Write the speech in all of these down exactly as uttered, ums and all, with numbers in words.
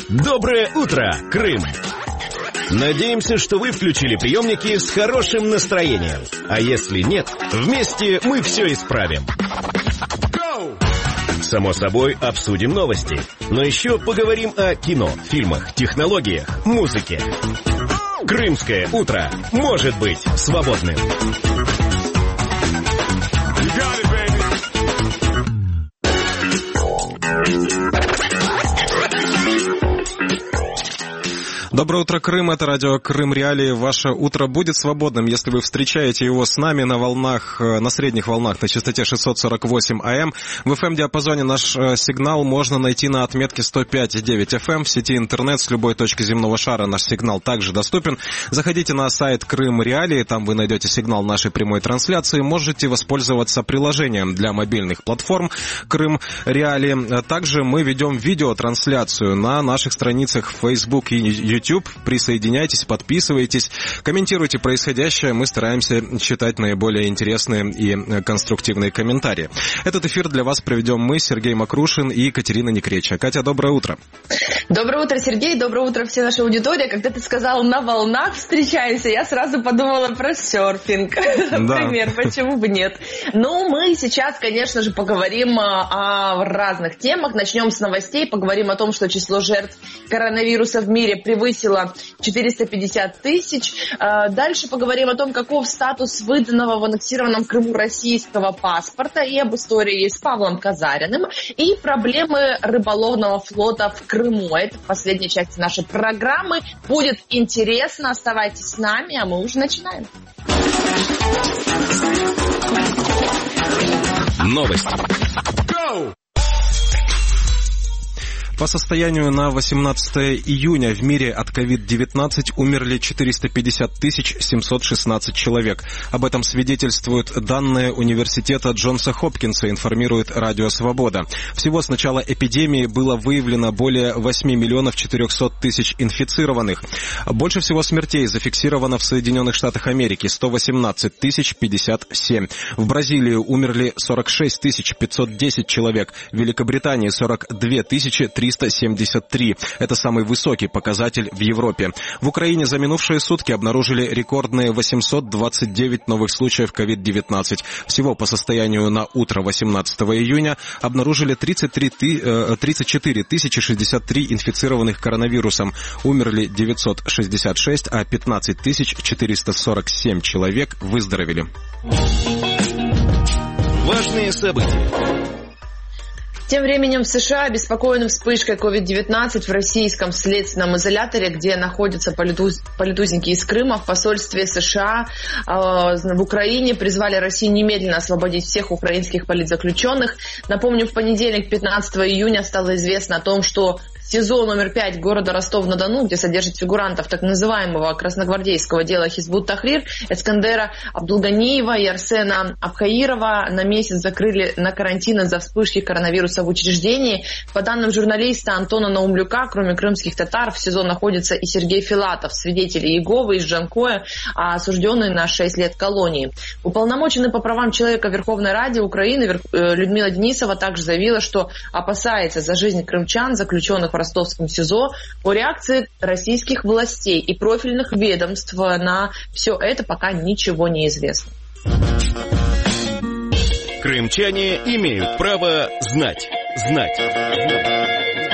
Доброе утро, Крым! Надеемся, что вы включили приемники с хорошим настроением. А если нет, вместе мы все исправим. Само собой, обсудим новости. Но еще поговорим о кино, фильмах, технологиях, музыке. Крымское утро может быть свободным. Доброе утро, Крым. Это радио Крым Реалии. Ваше утро будет свободным, если вы встречаете его с нами на волнах, на средних волнах на частоте шестьсот сорок восемь АМ. В эф эм-диапазоне наш сигнал можно найти на отметке сто пять и девять эф эм. В сети интернет с любой точки земного шара наш сигнал также доступен. Заходите на сайт Крым Реалии, там вы найдете сигнал нашей прямой трансляции. Можете воспользоваться приложением для мобильных платформ Крым Реалии. Также мы ведем видеотрансляцию на наших страницах в Facebook и YouTube. Присоединяйтесь, подписывайтесь, комментируйте происходящее. Мы стараемся читать наиболее интересные и конструктивные комментарии. Этот эфир для вас проведем мы, Сергей Макрушин и Екатерина Некреча. Катя, доброе утро. Доброе утро, Сергей. Доброе утро, все наши аудитории. Когда ты сказал «на волнах встречаемся», я сразу подумала про серфинг. Например, почему бы нет? Ну, мы сейчас, конечно же, поговорим о разных темах. Начнем с новостей. Поговорим о том, что число жертв коронавируса в мире превысило четыреста пятьдесят тысяч. Дальше поговорим о том, каков статус выданного в аннексированном Крыму российского паспорта, и об истории с Павлом Казариным, и проблемы рыболовного флота в Крыму. Это в последней части нашей программы. Будет интересно. Оставайтесь с нами, а мы уже начинаем. Новости. По состоянию на восемнадцатое июня в мире от ковид девятнадцать умерли четыреста пятьдесят тысяч семьсот шестнадцать человек. Об этом свидетельствуют данные университета Джонса Хопкинса, информирует Радио Свобода. Всего с начала эпидемии было выявлено более восемь миллионов четыреста тысяч инфицированных. Больше всего смертей зафиксировано в Соединенных Штатах Америки – сто восемнадцать тысяч пятьдесят семь. В Бразилии умерли сорок шесть тысяч пятьсот десять человек. В Великобритании сорок две тысячи триста семьдесят три. Это самый высокий показатель в Европе. В Украине за минувшие сутки обнаружили рекордные восемьсот двадцать девять новых случаев ковид девятнадцать. Всего по состоянию на утро восемнадцатого июня обнаружили тридцать четыре тысячи шестьдесят три инфицированных коронавирусом. Умерли девятьсот шестьдесят шесть, а пятнадцать тысяч четыреста сорок семь человек выздоровели. Важные события. Тем временем в США обеспокоены вспышкой ковид девятнадцать в российском следственном изоляторе, где находятся политуз... политузники из Крыма. В посольстве США э, в Украине призвали Россию немедленно освободить всех украинских политзаключенных. Напомню, в понедельник, пятнадцатого июня, стало известно о том, что СИЗО номер пять города Ростов-на-Дону, где содержат фигурантов так называемого красногвардейского дела Хизбут-Тахрир, Эскандера Абдулганиева и Арсена Абхаирова, на месяц закрыли на карантин из-за вспышки коронавируса в учреждении. По данным журналиста Антона Наумлюка, кроме крымских татар, в СИЗО находится и Сергей Филатов, свидетель Иеговы из Джанкоя, осужденный на шесть лет колонии. Уполномоченный по правам человека Верховной Ради Украины Людмила Денисова также заявила, что опасается за жизнь крымчан, заключенных в ростовском СИЗО, о реакции российских властей и профильных ведомств. На все это пока ничего не известно. Крымчане имеют право знать. Знать. Знать.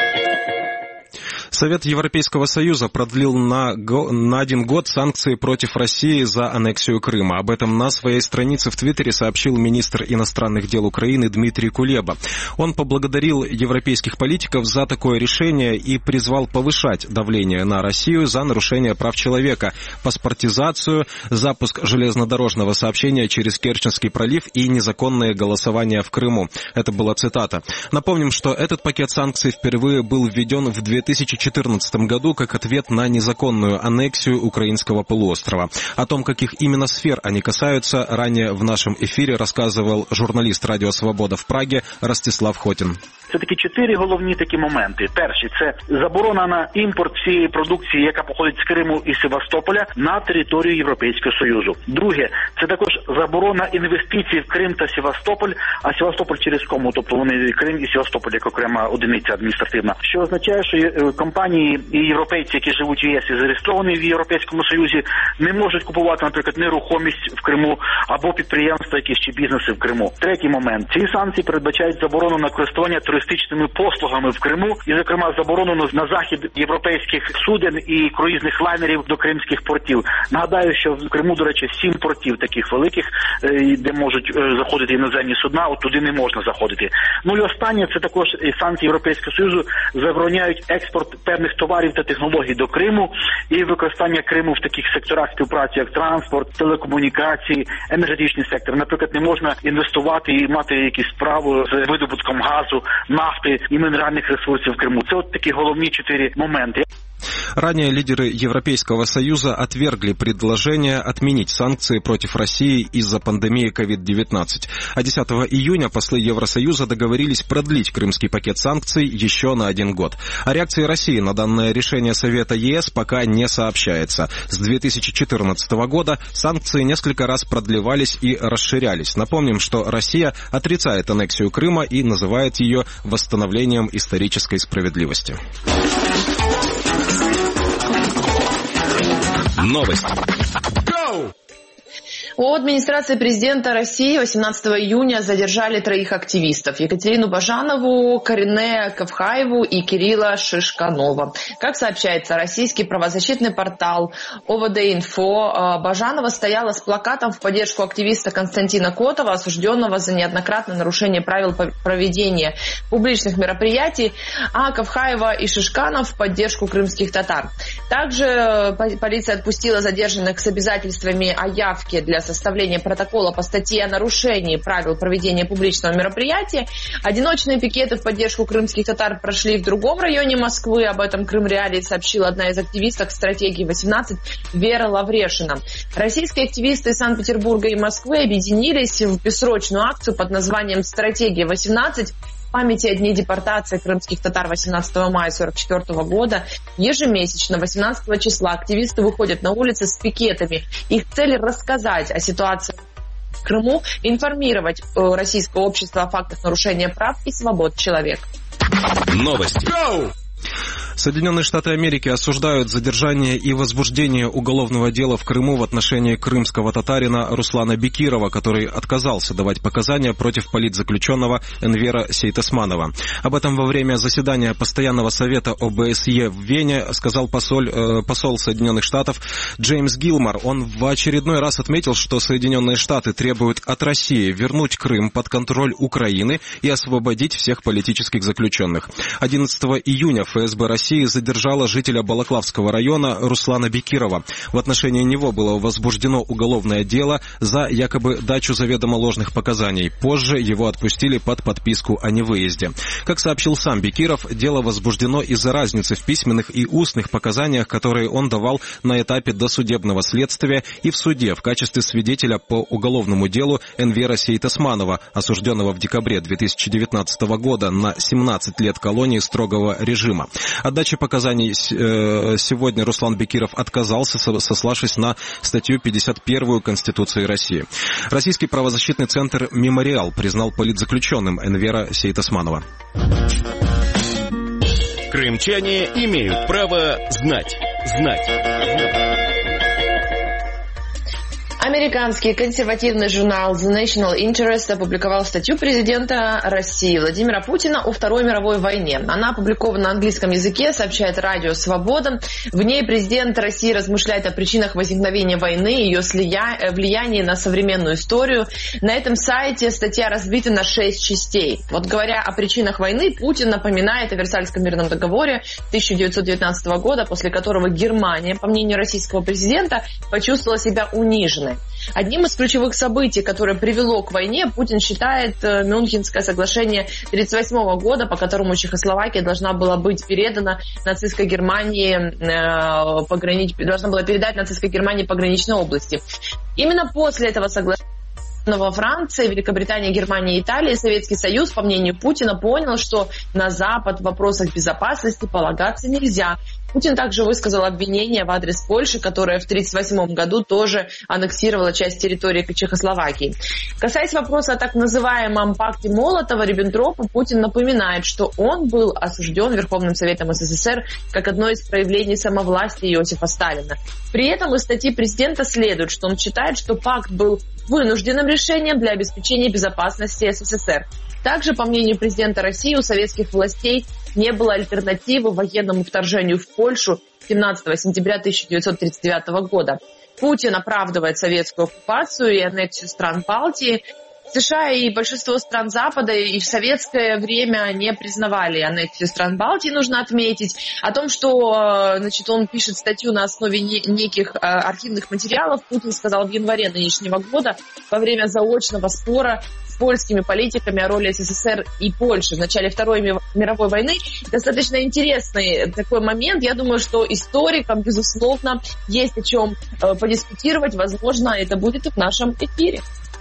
Совет Европейского Союза продлил на, го, на один год санкции против России за аннексию Крыма. Об этом на своей странице в Твиттере сообщил министр иностранных дел Украины Дмитрий Кулеба. Он поблагодарил европейских политиков за такое решение и призвал повышать давление на Россию за нарушение прав человека, паспортизацию, запуск железнодорожного сообщения через Керченский пролив и незаконное голосование в Крыму. Это была цитата. Напомним, что этот пакет санкций впервые был введен в две тысячи четырнадцатом году как ответ на незаконную аннексию украинского полуострова. О том, каких именно сфер они касаются, ранее в нашем эфире рассказывал журналист Радіо Свобода в Праге Ростислав Хотін. Це такі чотири головні такі моменти. Перший – це заборона на імпорт всієї продукції, яка походить з Криму і Севастополя, на територію Європейського Союзу. Друге – це також заборона інвестицій в Крим та Севастополь, а Севастополь через кому, тобто вони Крим і Севастополь як окрема одиниця адміністративна. Що означає, що компанії і європейці, які живуть в ЄС і зареєстровані в Європейському Союзі, не можуть купувати, наприклад, нерухомість в Криму або підприємства, якісь чи бізнеси в Криму. Третій момент. Ці санкції передбачають заборону на користування туристичними послугами в Криму і, зокрема, заборону на захід європейських суден і круїзних лайнерів до кримських портів. Нагадаю, що в Криму, до речі, сім портів таких великих, де можуть заходити іноземні судна, от туди не можна заходити. Ну і останнє, це також санкції Європейського Союзу забороняють експорт певних товарів та технологій до Криму і використання Криму в таких секторах співпраці, як транспорт, телекомунікації, енергетичний сектор. Наприклад, не можна інвестувати і мати якісь справу з видобутком газу, нафти і мінеральних ресурсів в Криму. Це от такі головні чотири моменти. Ранее лидеры Европейского Союза отвергли предложение отменить санкции против России из-за пандемии ковид девятнадцать. А десятого июня послы Евросоюза договорились продлить крымский пакет санкций еще на один год. О реакции России на данное решение Совета ЕС пока не сообщается. С две тысячи четырнадцатого года санкции несколько раз продлевались и расширялись. Напомним, что Россия отрицает аннексию Крыма и называет ее восстановлением исторической справедливости. Новости. У администрации президента России восемнадцатого июня задержали троих активистов: Екатерину Бажанову, Карине Кавхаеву и Кирилла Шишканова. Как сообщается российский правозащитный портал о вэ дэ-Инфо, Бажанова стояла с плакатом в поддержку активиста Константина Котова, осужденного за неоднократное нарушение правил проведения публичных мероприятий, а Кавхаева и Шишканов в поддержку крымских татар. Также полиция отпустила задержанных с обязательствами о явке для составления протокола по статье о нарушении правил проведения публичного мероприятия. Одиночные пикеты в поддержку крымских татар прошли в другом районе Москвы. Об этом Крым Реалии сообщила одна из активисток стратегии восемнадцать Вера Лаврешина. Российские активисты из Санкт-Петербурга и Москвы объединились в бессрочную акцию под названием «Стратегия восемнадцать». В памяти о дне депортации крымских татар восемнадцатого мая сорок четвёртого года ежемесячно восемнадцатого числа активисты выходят на улицы с пикетами. Их цель — рассказать о ситуации в Крыму, информировать российское общество о фактах нарушения прав и свобод человека. Новости. Соединенные Штаты Америки осуждают задержание и возбуждение уголовного дела в Крыму в отношении крымского татарина Руслана Бекирова, который отказался давать показания против политзаключенного Энвера Сейтасманова. Об этом во время заседания Постоянного совета о бэ эс е в Вене сказал посол, э, посол Соединенных Штатов Джеймс Гилмор. Он в очередной раз отметил, что Соединенные Штаты требуют от России вернуть Крым под контроль Украины и освободить всех политических заключенных. одиннадцатого июня эф эс бэ России задержала жителя Балаклавского района Руслана Бекирова. В отношении него было возбуждено уголовное дело за якобы дачу заведомо ложных показаний. Позже его отпустили под подписку о невыезде. Как сообщил сам Бекиров, дело возбуждено из-за разницы в письменных и устных показаниях, которые он давал на этапе досудебного следствия и в суде в качестве свидетеля по уголовному делу Энвера Сейтасманова, осужденного в декабре две тысячи девятнадцатого года на семнадцать лет колонии строгого режима. От дачи показаний сегодня Руслан Бекиров отказался, сославшись на статью пятьдесят первую Конституции России. Российский правозащитный центр «Мемориал» признал политзаключенным Энвера Сейтасманова. Крымчане имеют право знать. Знать. Американский консервативный журнал The National Interest опубликовал статью президента России Владимира Путина о Второй мировой войне. Она опубликована на английском языке, сообщает Радио Свобода. В ней президент России размышляет о причинах возникновения войны, ее влиянии на современную историю. На этом сайте статья разбита на шесть частей. Вот говоря о причинах войны, Путин напоминает о Версальском мирном договоре тысяча девятьсот девятнадцатого года, после которого Германия, по мнению российского президента, почувствовала себя униженной. Одним из ключевых событий, которое привело к войне, Путин считает Мюнхенское соглашение тысяча девятьсот тридцать восьмого года, по которому Чехословакия должна была быть передана нацистской Германии, э, погранич... должна была передать нацистской Германии пограничной области. Именно после этого соглашения во Франции, Великобритании, Германии, Италии Советский Союз, по мнению Путина, понял, что на Запад в вопросах безопасности полагаться нельзя. Путин также высказал обвинение в адрес Польши, которая в тысяча девятьсот тридцать восьмом году тоже аннексировала часть территории Чехословакии. Касаясь вопроса о так называемом пакте Молотова-Риббентропа, Путин напоминает, что он был осужден Верховным Советом СССР как одно из проявлений самовластия Иосифа Сталина. При этом из статьи президента следует, что он считает, что пакт был вынужденным решением для обеспечения безопасности СССР. Также, по мнению президента России, у советских властей не было альтернативы военному вторжению в Польшу семнадцатого сентября тысяча девятьсот тридцать девятого года. Путин оправдывает советскую оккупацию и аннексию стран Балтии. США и большинство стран Запада и в советское время не признавали аннексию стран Балтии, нужно отметить. О том, что, значит, он пишет статью на основе неких архивных материалов, Путин сказал в январе нынешнего года во время заочного спора с польскими политиками о роли СССР и Польши в начале Второй мировой войны. Достаточно интересный такой момент. Я думаю, что историкам, безусловно, есть о чем подискутировать. Возможно, это будет и в нашем эфире.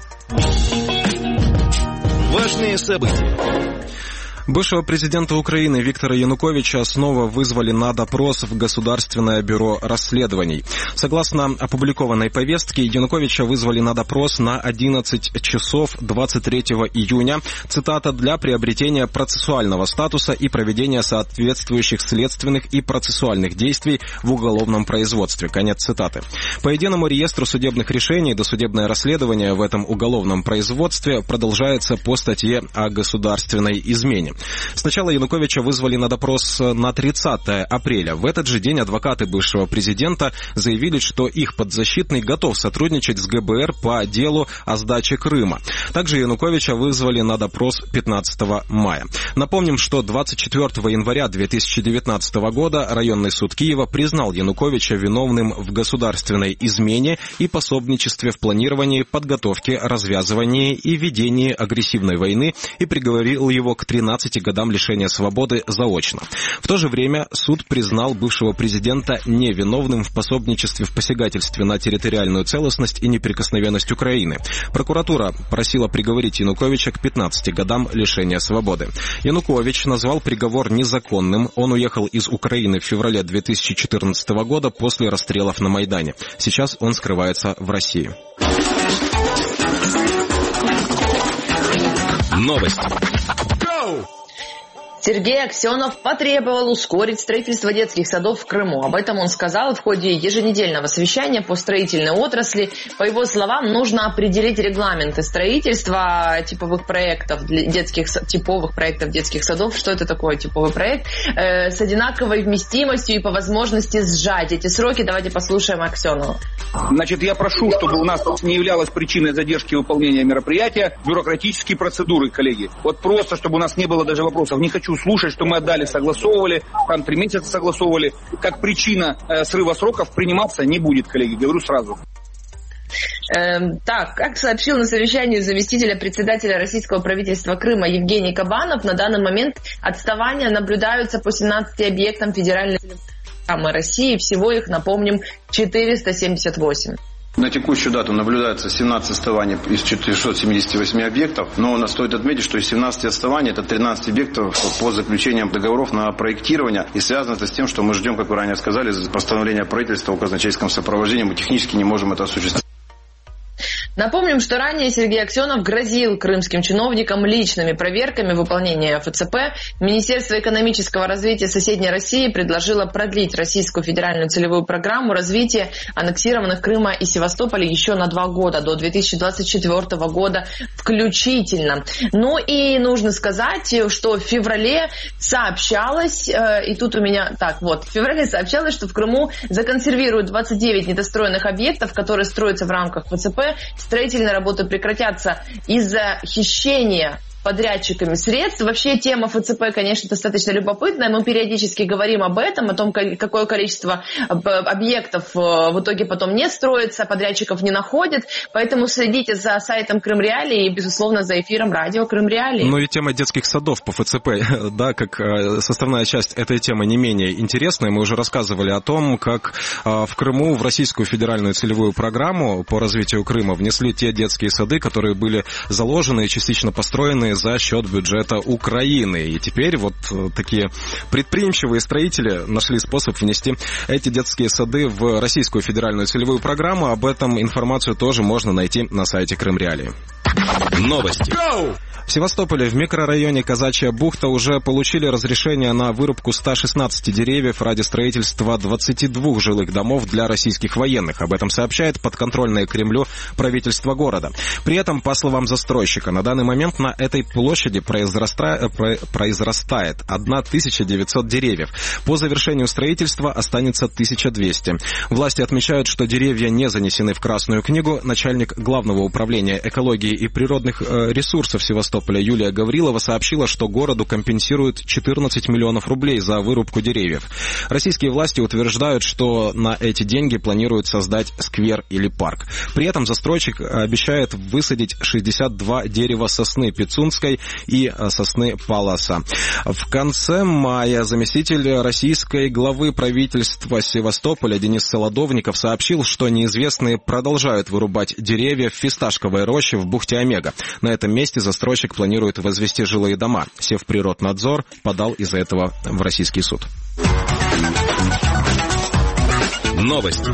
Важные события. Бывшего президента Украины Виктора Януковича снова вызвали на допрос в Государственное бюро расследований. Согласно опубликованной повестке, Януковича вызвали на допрос на одиннадцать часов двадцать третьего июня, цитата, для приобретения процессуального статуса и проведения соответствующих следственных и процессуальных действий в уголовном производстве. Конец цитаты. По единому реестру судебных решений досудебное расследование в этом уголовном производстве продолжается по статье о государственной измене. Сначала Януковича вызвали на допрос на тридцатое апреля. В этот же день адвокаты бывшего президента заявили, что их подзащитный готов сотрудничать с ГБР по делу о сдаче Крыма. Также Януковича вызвали на допрос пятнадцатого мая. Напомним, что двадцать четвёртого января две тысячи девятнадцатого года районный суд Киева признал Януковича виновным в государственной измене и пособничестве в планировании, подготовке, развязывании и ведении агрессивной войны и приговорил его к тринадцати годам лишения свободы заочно. В то же время суд признал бывшего президента невиновным в пособничестве в посягательстве на территориальную целостность и неприкосновенность Украины. Прокуратура просила приговорить Януковича к пятнадцати годам лишения свободы. Янукович назвал приговор незаконным. Он уехал из Украины в феврале две тысячи четырнадцатого года после расстрелов на Майдане. Сейчас он скрывается в России. Новости. Сергей Аксенов потребовал ускорить строительство детских садов в Крыму. Об этом он сказал в ходе еженедельного совещания по строительной отрасли. По его словам, нужно определить регламенты строительства типовых проектов, детских, типовых проектов детских садов. Что это такое типовый проект? Э, с одинаковой вместимостью и по возможности сжать эти сроки. Давайте послушаем Аксенова. Значит, я прошу, чтобы у нас не являлась причиной задержки выполнения мероприятия бюрократические процедуры, коллеги. Вот просто, чтобы у нас не было даже вопросов. Не хочу слушать, что мы отдали, согласовывали, там три месяца согласовывали. Как причина э, срыва сроков приниматься не будет, коллеги, говорю сразу. Эм, так, как сообщил на совещании заместителя председателя российского правительства Крыма Евгений Кабанов, на данный момент отставания наблюдаются по семнадцати объектам федеральной программы России. Всего их, напомним, четыреста семьдесят восемь. На текущую дату наблюдается семнадцать отставаний из четырехсот семидесяти восьми объектов, но стоит отметить, что из семнадцати отставаний это тринадцать объектов по заключениям договоров на проектирование, и связано это с тем, что мы ждем, как вы ранее сказали, постановления правительства о казначейском сопровождении, мы технически не можем это осуществить. Напомним, что ранее Сергей Аксенов грозил крымским чиновникам личными проверками выполнения эф цэ пэ. Министерство экономического развития соседней России предложило продлить российскую федеральную целевую программу развития аннексированных Крыма и Севастополя еще на два года, до две тысячи двадцать четвёртого года включительно. Ну и нужно сказать, что в феврале сообщалось, и тут у меня, так вот, в феврале сообщалось, что в Крыму законсервируют двадцать девять недостроенных объектов, которые строятся в рамках эф цэ пэ. Строительные работы прекратятся из-за хищения подрядчиками средств. Вообще тема эф цэ пэ, конечно, достаточно любопытная. Мы периодически говорим об этом, о том, какое количество объектов в итоге потом не строится, подрядчиков не находят. Поэтому следите за сайтом Крым Реалии и, безусловно, за эфиром радио Крым Реалии. Ну и тема детских садов по эф цэ пэ, да, как составная часть этой темы не менее интересная. Мы уже рассказывали о том, как в Крыму в Российскую федеральную целевую программу по развитию Крыма внесли те детские сады, которые были заложены и частично построены за счет бюджета Украины. И теперь вот такие предприимчивые строители нашли способ внести эти детские сады в Российскую федеральную целевую программу. Об этом информацию тоже можно найти на сайте Крым Реалии. Новости. В Севастополе в микрорайоне Казачья бухта уже получили разрешение на вырубку ста шестнадцати деревьев ради строительства двадцати двух жилых домов для российских военных. Об этом сообщает подконтрольное Кремлю правительство города. При этом, по словам застройщика, на данный момент на этой площади произраста... произрастает тысяча девятьсот деревьев. По завершению строительства останется тысяча двести. Власти отмечают, что деревья не занесены в Красную книгу. Начальник Главного управления экологии и природных ресурсов Севастополя Юлия Гаврилова сообщила, что городу компенсируют четырнадцать миллионов рублей за вырубку деревьев. Российские власти утверждают, что на эти деньги планируют создать сквер или парк. При этом застройщик обещает высадить шестьдесят два дерева сосны Пицунской и сосны Палласа. В конце мая заместитель российской главы правительства Севастополя Денис Солодовников сообщил, что неизвестные продолжают вырубать деревья в фисташковой роще в бухте Омега. На этом месте застройщик планирует возвести жилые дома. Севприроднадзор подал из-за этого в российский суд. Новости.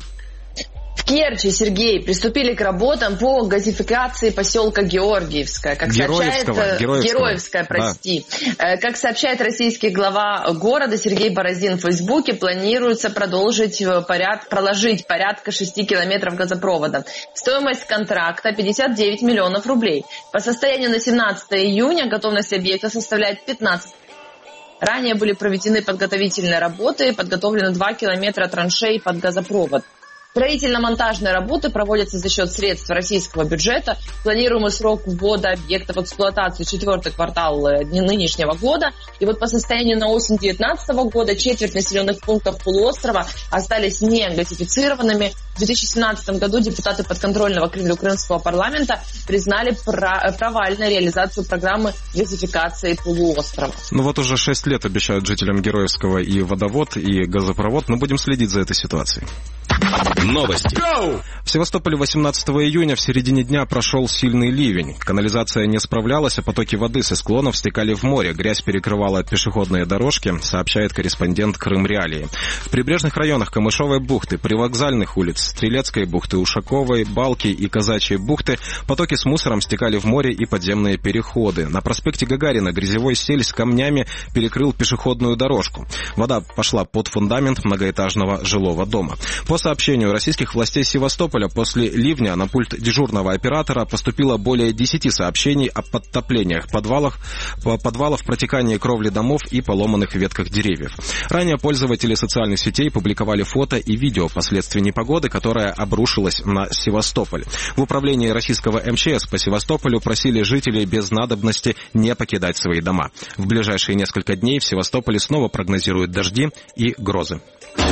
В Керчи, Сергей, приступили к работам по газификации поселка Георгиевская. Как Героевского, сообщает... Героевского. Героевская, прости. Да. Как сообщает российский глава города Сергей Борозин в Фейсбуке, планируется продолжить поряд... проложить порядка шести километров газопровода. Стоимость контракта пятьдесят девять миллионов рублей. По состоянию на семнадцатое июня готовность объекта составляет пятнадцать. Ранее были проведены подготовительные работы, подготовлены два километра траншей под газопровод. Строительно-монтажные работы проводятся за счет средств российского бюджета. Планируемый срок ввода объекта в эксплуатацию четвертый квартал нынешнего года. И вот по состоянию на осень две тысячи девятнадцатого года четверть населенных пунктов полуострова остались не газифицированными. В две тысячи семнадцатом году депутаты подконтрольного Кремлю Крымского парламента признали провальной реализацию программы газификации полуострова. Ну вот уже шесть лет обещают жителям Героевского и водовод, и газопровод. Мы будем следить за этой ситуацией. Новости. В Севастополе восемнадцатого июня в середине дня прошел сильный ливень. Канализация не справлялась, а потоки воды со склонов стекали в море. Грязь перекрывала пешеходные дорожки, сообщает корреспондент Крым Реалии. В прибрежных районах Камышовой бухты, привокзальных улиц, Стрелецкой бухты, Ушаковой, Балки и Казачьей бухты потоки с мусором стекали в море и подземные переходы. На проспекте Гагарина грязевой сель с камнями перекрыл пешеходную дорожку. Вода пошла под фундамент многоэтажного жилого дома. По сообщению российских властей Севастополя, после ливня на пульт дежурного оператора поступило более десяти сообщений о подтоплениях подвалов, подвалов, протекании кровли домов и поломанных ветках деревьев. Ранее пользователи социальных сетей публиковали фото и видео последствий непогоды, которая обрушилась на Севастополь. В управлении российского эм че эс по Севастополю просили жителей без надобности не покидать свои дома. В ближайшие несколько дней в Севастополе снова прогнозируют дожди и грозы.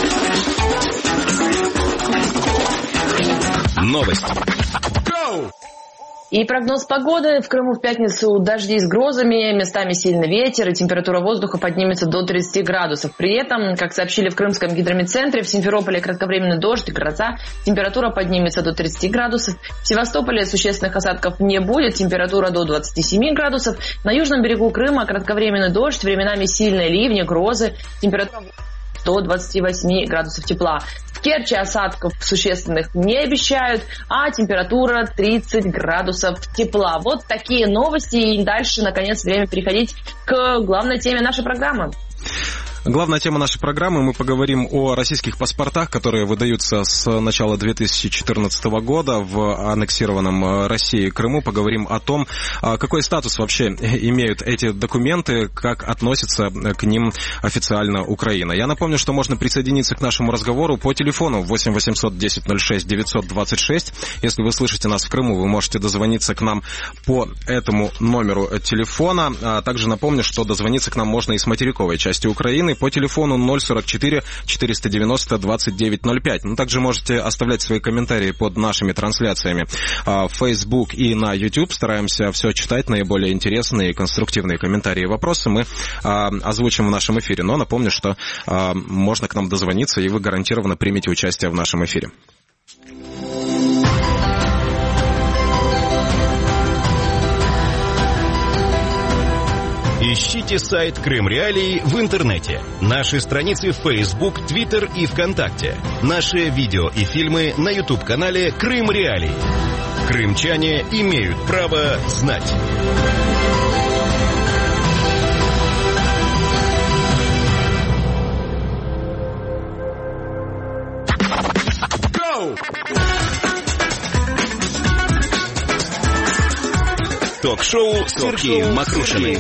Новости. И прогноз погоды. В Крыму в пятницу дожди с грозами, местами сильный ветер, и температура воздуха поднимется до тридцати градусов. При этом, как сообщили в Крымском гидрометцентре, в Симферополе кратковременный дождь и гроза, температура поднимется до тридцати градусов. В Севастополе существенных осадков не будет, температура до двадцати семи градусов. На южном берегу Крыма кратковременный дождь, временами сильные ливни, грозы, температура до двадцати восьми градусов тепла. В Керчи осадков существенных не обещают, а температура тридцать градусов тепла. Вот такие новости. И дальше, наконец, время переходить к главной теме нашей программы. Главная тема нашей программы, мы поговорим о российских паспортах, которые выдаются с начала две тысячи четырнадцатого года в аннексированном России Крыму. Поговорим о том, какой статус вообще имеют эти документы, как относится к ним официально Украина. Я напомню, что можно присоединиться к нашему разговору по телефону восемь восемьсот десять ноль шесть девятьсот двадцать шесть. Если вы слышите нас в Крыму, вы можете дозвониться к нам по этому номеру телефона. А также напомню, что дозвониться к нам можно и с материковой части Украины по телефону ноль сорок четыре четыреста девяносто двадцать девять ноль пять. Ну, также можете оставлять свои комментарии под нашими трансляциями в Facebook и на YouTube. Стараемся все читать, наиболее интересные и конструктивные комментарии и вопросы мы а, озвучим в нашем эфире. Но напомню, что а, можно к нам дозвониться, и вы гарантированно примете участие в нашем эфире. Ищите сайт Крым Реалии в интернете. Наши страницы в Facebook, Twitter и ВКонтакте. Наши видео и фильмы на YouTube-канале Крым Реалии. Крымчане имеют право знать. Ток-шоу с Сергеем Макрушиным.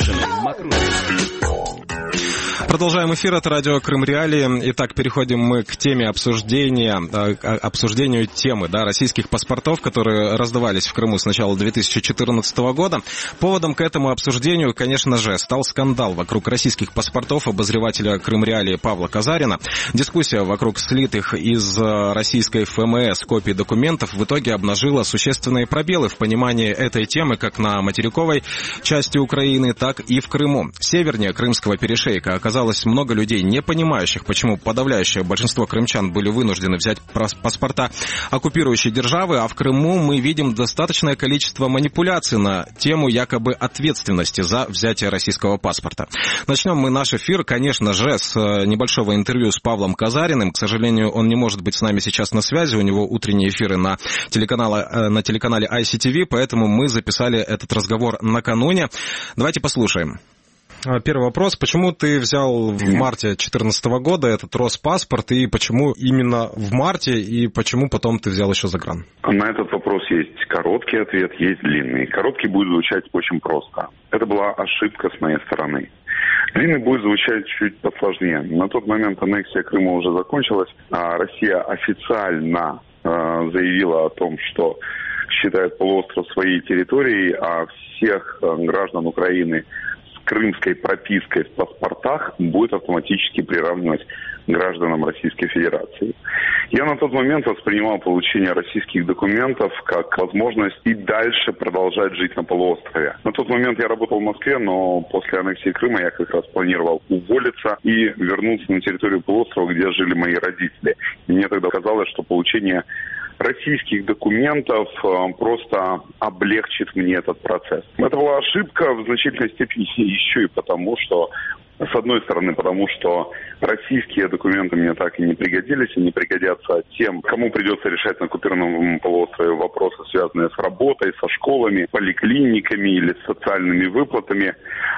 Продолжаем эфир от радио Крым Реалии. Итак, переходим мы к теме обсуждения, обсуждению темы, да, российских паспортов, которые раздавались в Крыму с начала две тысячи четырнадцатого года. Поводом к этому обсуждению, конечно же, стал скандал вокруг российских паспортов обозревателя Крым Реалии Павла Казарина. Дискуссия вокруг слитых из российской эф эм эс копий документов в итоге обнажила существенные пробелы в понимании этой темы как на материковой части Украины, так и в Крыму. Севернее крымского перешейка оказалось много людей, не понимающих, почему подавляющее большинство крымчан были вынуждены взять паспорта оккупирующей державы, а в Крыму мы видим достаточное количество манипуляций на тему якобы ответственности за взятие российского паспорта. Начнем мы наш эфир, конечно же, с небольшого интервью с Павлом Казариным. К сожалению, он не может быть с нами сейчас на связи, у него утренние эфиры на телеканале, на телеканале ай си ти ви, поэтому мы записали этот разговор накануне. Давайте послушаем. Первый вопрос. Почему ты взял в марте две тысячи четырнадцатого года этот Роспаспорт, и почему именно в марте, и почему потом ты взял еще загран? На этот вопрос есть короткий ответ, есть длинный. Короткий будет звучать очень просто. Это была ошибка с моей стороны. Длинный будет звучать чуть посложнее. На тот момент аннексия Крыма уже закончилась, а Россия официально э, заявила о том, что считает полуостров своей территорией, а всех э, граждан Украины крымской пропиской в паспортах будет автоматически приравнивать гражданам Российской Федерации. Я на тот момент воспринимал получение российских документов как возможность и дальше продолжать жить на полуострове. На тот момент я работал в Москве, но после аннексии Крыма я как раз планировал уволиться и вернуться на территорию полуострова, где жили мои родители. И мне тогда казалось, что получение российских документов э, просто облегчит мне этот процесс. Это была ошибка в значительной степени еще и потому, что, с одной стороны, потому что российские документы мне так и не пригодились, и не пригодятся тем, кому придется решать на оккупированном полуострове вопросы, связанные с работой, со школами, поликлиниками или с социальными выплатами.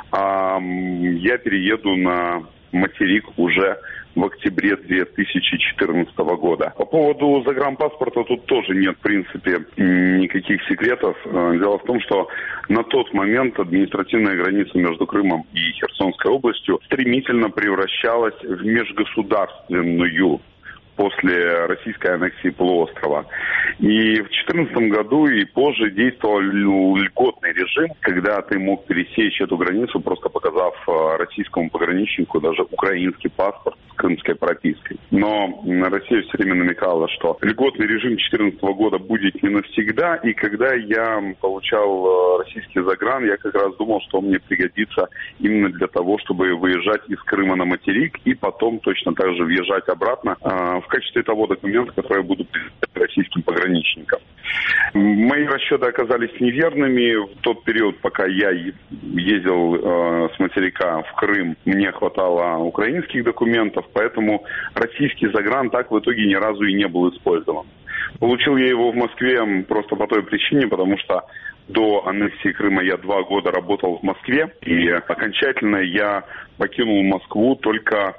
А я перееду на материк уже в октябре две тысячи четырнадцатого года. По поводу загранпаспорта тут тоже нет, в принципе, никаких секретов. Дело в том, что на тот момент административная граница между Крымом и Херсонской областью стремительно превращалась в межгосударственную после российской аннексии полуострова. И в две тысячи четырнадцатом году и позже действовал льготный режим, когда ты мог пересечь эту границу, просто показав российскому пограничнику даже украинский паспорт с крымской пропиской. Но Россия все время намекала, что льготный режим две тысячи четырнадцатого года будет не навсегда, и когда я получал российский загран, я как раз думал, что он мне пригодится именно для того, чтобы выезжать из Крыма на материк и потом точно так же въезжать обратно в в качестве того документа, который я буду предъявлять российским пограничникам. Мои расчеты оказались неверными. В тот период, пока я ездил э, с материка в Крым, мне хватало украинских документов, поэтому российский загран так в итоге ни разу и не был использован. Получил я его в Москве просто по той причине, потому что до аннексии Крыма я два года работал в Москве, и окончательно я покинул Москву только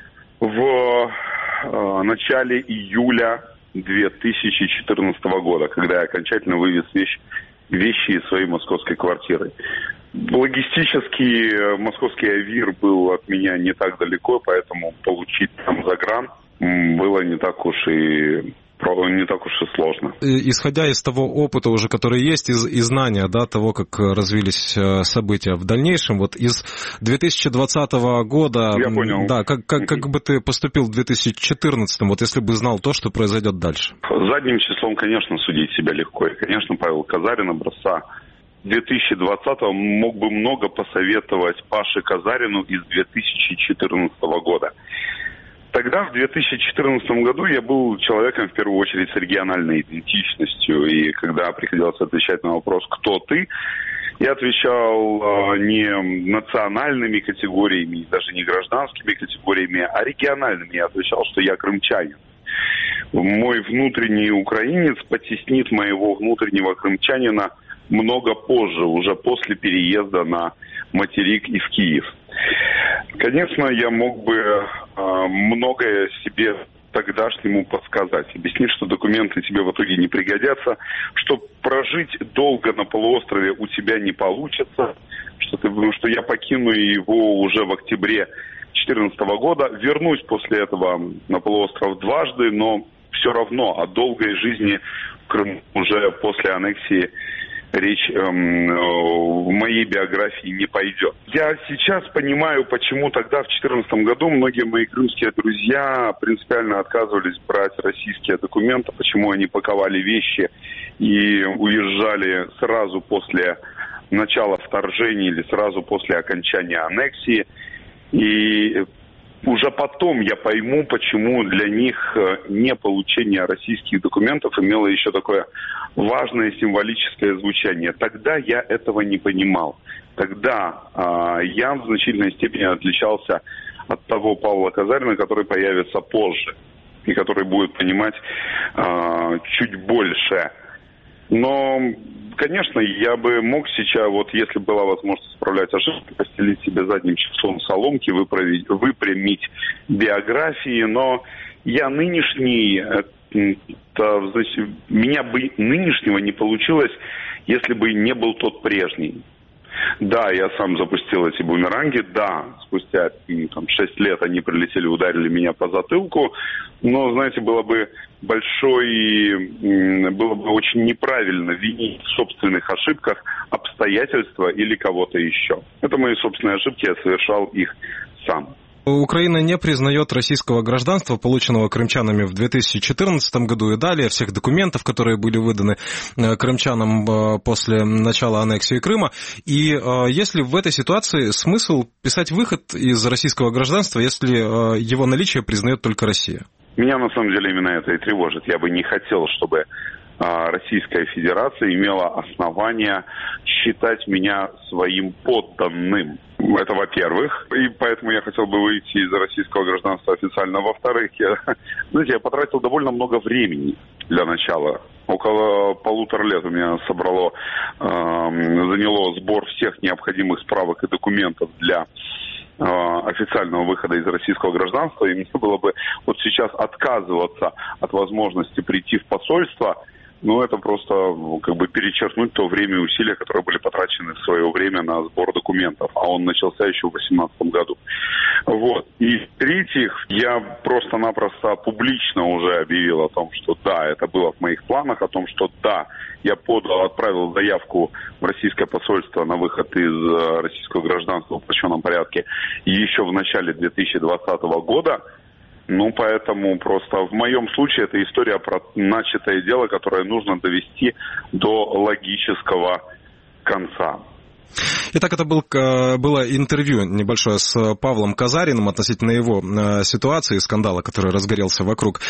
в э, начале июля две тысячи четырнадцатого года, когда я окончательно вывез вещи, вещи из своей московской квартиры. Логистически московский АВИР был от меня не так далеко, поэтому получить там загран было не так уж и не так уж и сложно. Исходя из того опыта уже, который есть, из, из знания, да, того, как развились события в дальнейшем, вот из две тысячи двадцатого года, я понял. Да, как, как, как бы ты поступил в две тысячи четырнадцатом, вот если бы знал то, что произойдет дальше? Задним числом, конечно, судить себя легко. И, конечно, Павел Казарин образца две тысячи двадцатого мог бы много посоветовать Паше Казарину из две тысячи четырнадцатого года. Тогда, в две тысячи четырнадцатом году, я был человеком, в первую очередь, с региональной идентичностью. И когда приходилось отвечать на вопрос «Кто ты?», я отвечал не национальными категориями, даже не гражданскими категориями, а региональными. Я отвечал, что я крымчанин. Мой внутренний украинец потеснит моего внутреннего крымчанина много позже, уже после переезда на материк и в Киев. Конечно, я мог бы э, многое себе тогдашнему подсказать. Объяснить, что документы тебе в итоге не пригодятся, что прожить долго на полуострове у тебя не получится, что, ты, что я покину его уже в октябре две тысячи четырнадцатого года, вернусь после этого на полуостров дважды, но все равно о долгой жизни в Крыму уже после аннексии речь эм, в моей биографии не пойдет. Я сейчас понимаю, почему тогда, в две тысячи четырнадцатом году, многие мои крымские друзья принципиально отказывались брать российские документы, почему они паковали вещи и уезжали сразу после начала вторжения или сразу после окончания аннексии. И уже потом я пойму, почему для них не получение российских документов имело еще такое важное символическое звучание. Тогда я этого не понимал. Тогда э, я в значительной степени отличался от того Павла Казарина, который появится позже и который будет понимать э, чуть больше. Но, конечно, я бы мог сейчас, вот если была возможность исправлять ошибки, постелить себе задним числом соломки, выправить, выпрямить биографии, но я нынешний, это, значит, меня бы нынешнего не получилось, если бы не был тот прежний. Да, я сам запустил эти бумеранги, да, спустя там, шесть лет они прилетели, ударили меня по затылку, но, знаете, было бы большой, было бы очень неправильно винить в собственных ошибках обстоятельства или кого-то еще. Это мои собственные ошибки, я совершал их сам. Украина не признает российского гражданства, полученного крымчанами в две тысячи четырнадцатом году и далее, всех документов, которые были выданы крымчанам после начала аннексии Крыма. И есть ли в этой ситуации смысл писать выход из российского гражданства, если его наличие признает только Россия? Меня на самом деле именно это и тревожит. Я бы не хотел, чтобы Российская Федерация имела основания считать меня своим подданным. Это во-первых. И поэтому я хотел бы выйти из российского гражданства официально. Во-вторых, я, знаете, я потратил довольно много времени для начала. Около полутора лет у меня собрало, э, заняло сбор всех необходимых справок и документов для э, официального выхода из российского гражданства. И мне было бы вот сейчас отказываться от возможности прийти в посольство. Ну, это просто как бы перечеркнуть то время и усилия, которые были потрачены в свое время на сбор документов. А он начался еще в две тысячи восемнадцатом году. Вот. И в-третьих, я просто-напросто публично уже объявил о том, что да, это было в моих планах, о том, что да, я подал, отправил заявку в российское посольство на выход из российского гражданства в упрощенном порядке еще в начале две тысячи двадцатого года. Ну, поэтому просто в моем случае это история про начатое дело, которое нужно довести до логического конца. Итак, это был, было интервью небольшое с Павлом Казариным относительно его ситуации, скандала, который разгорелся вокруг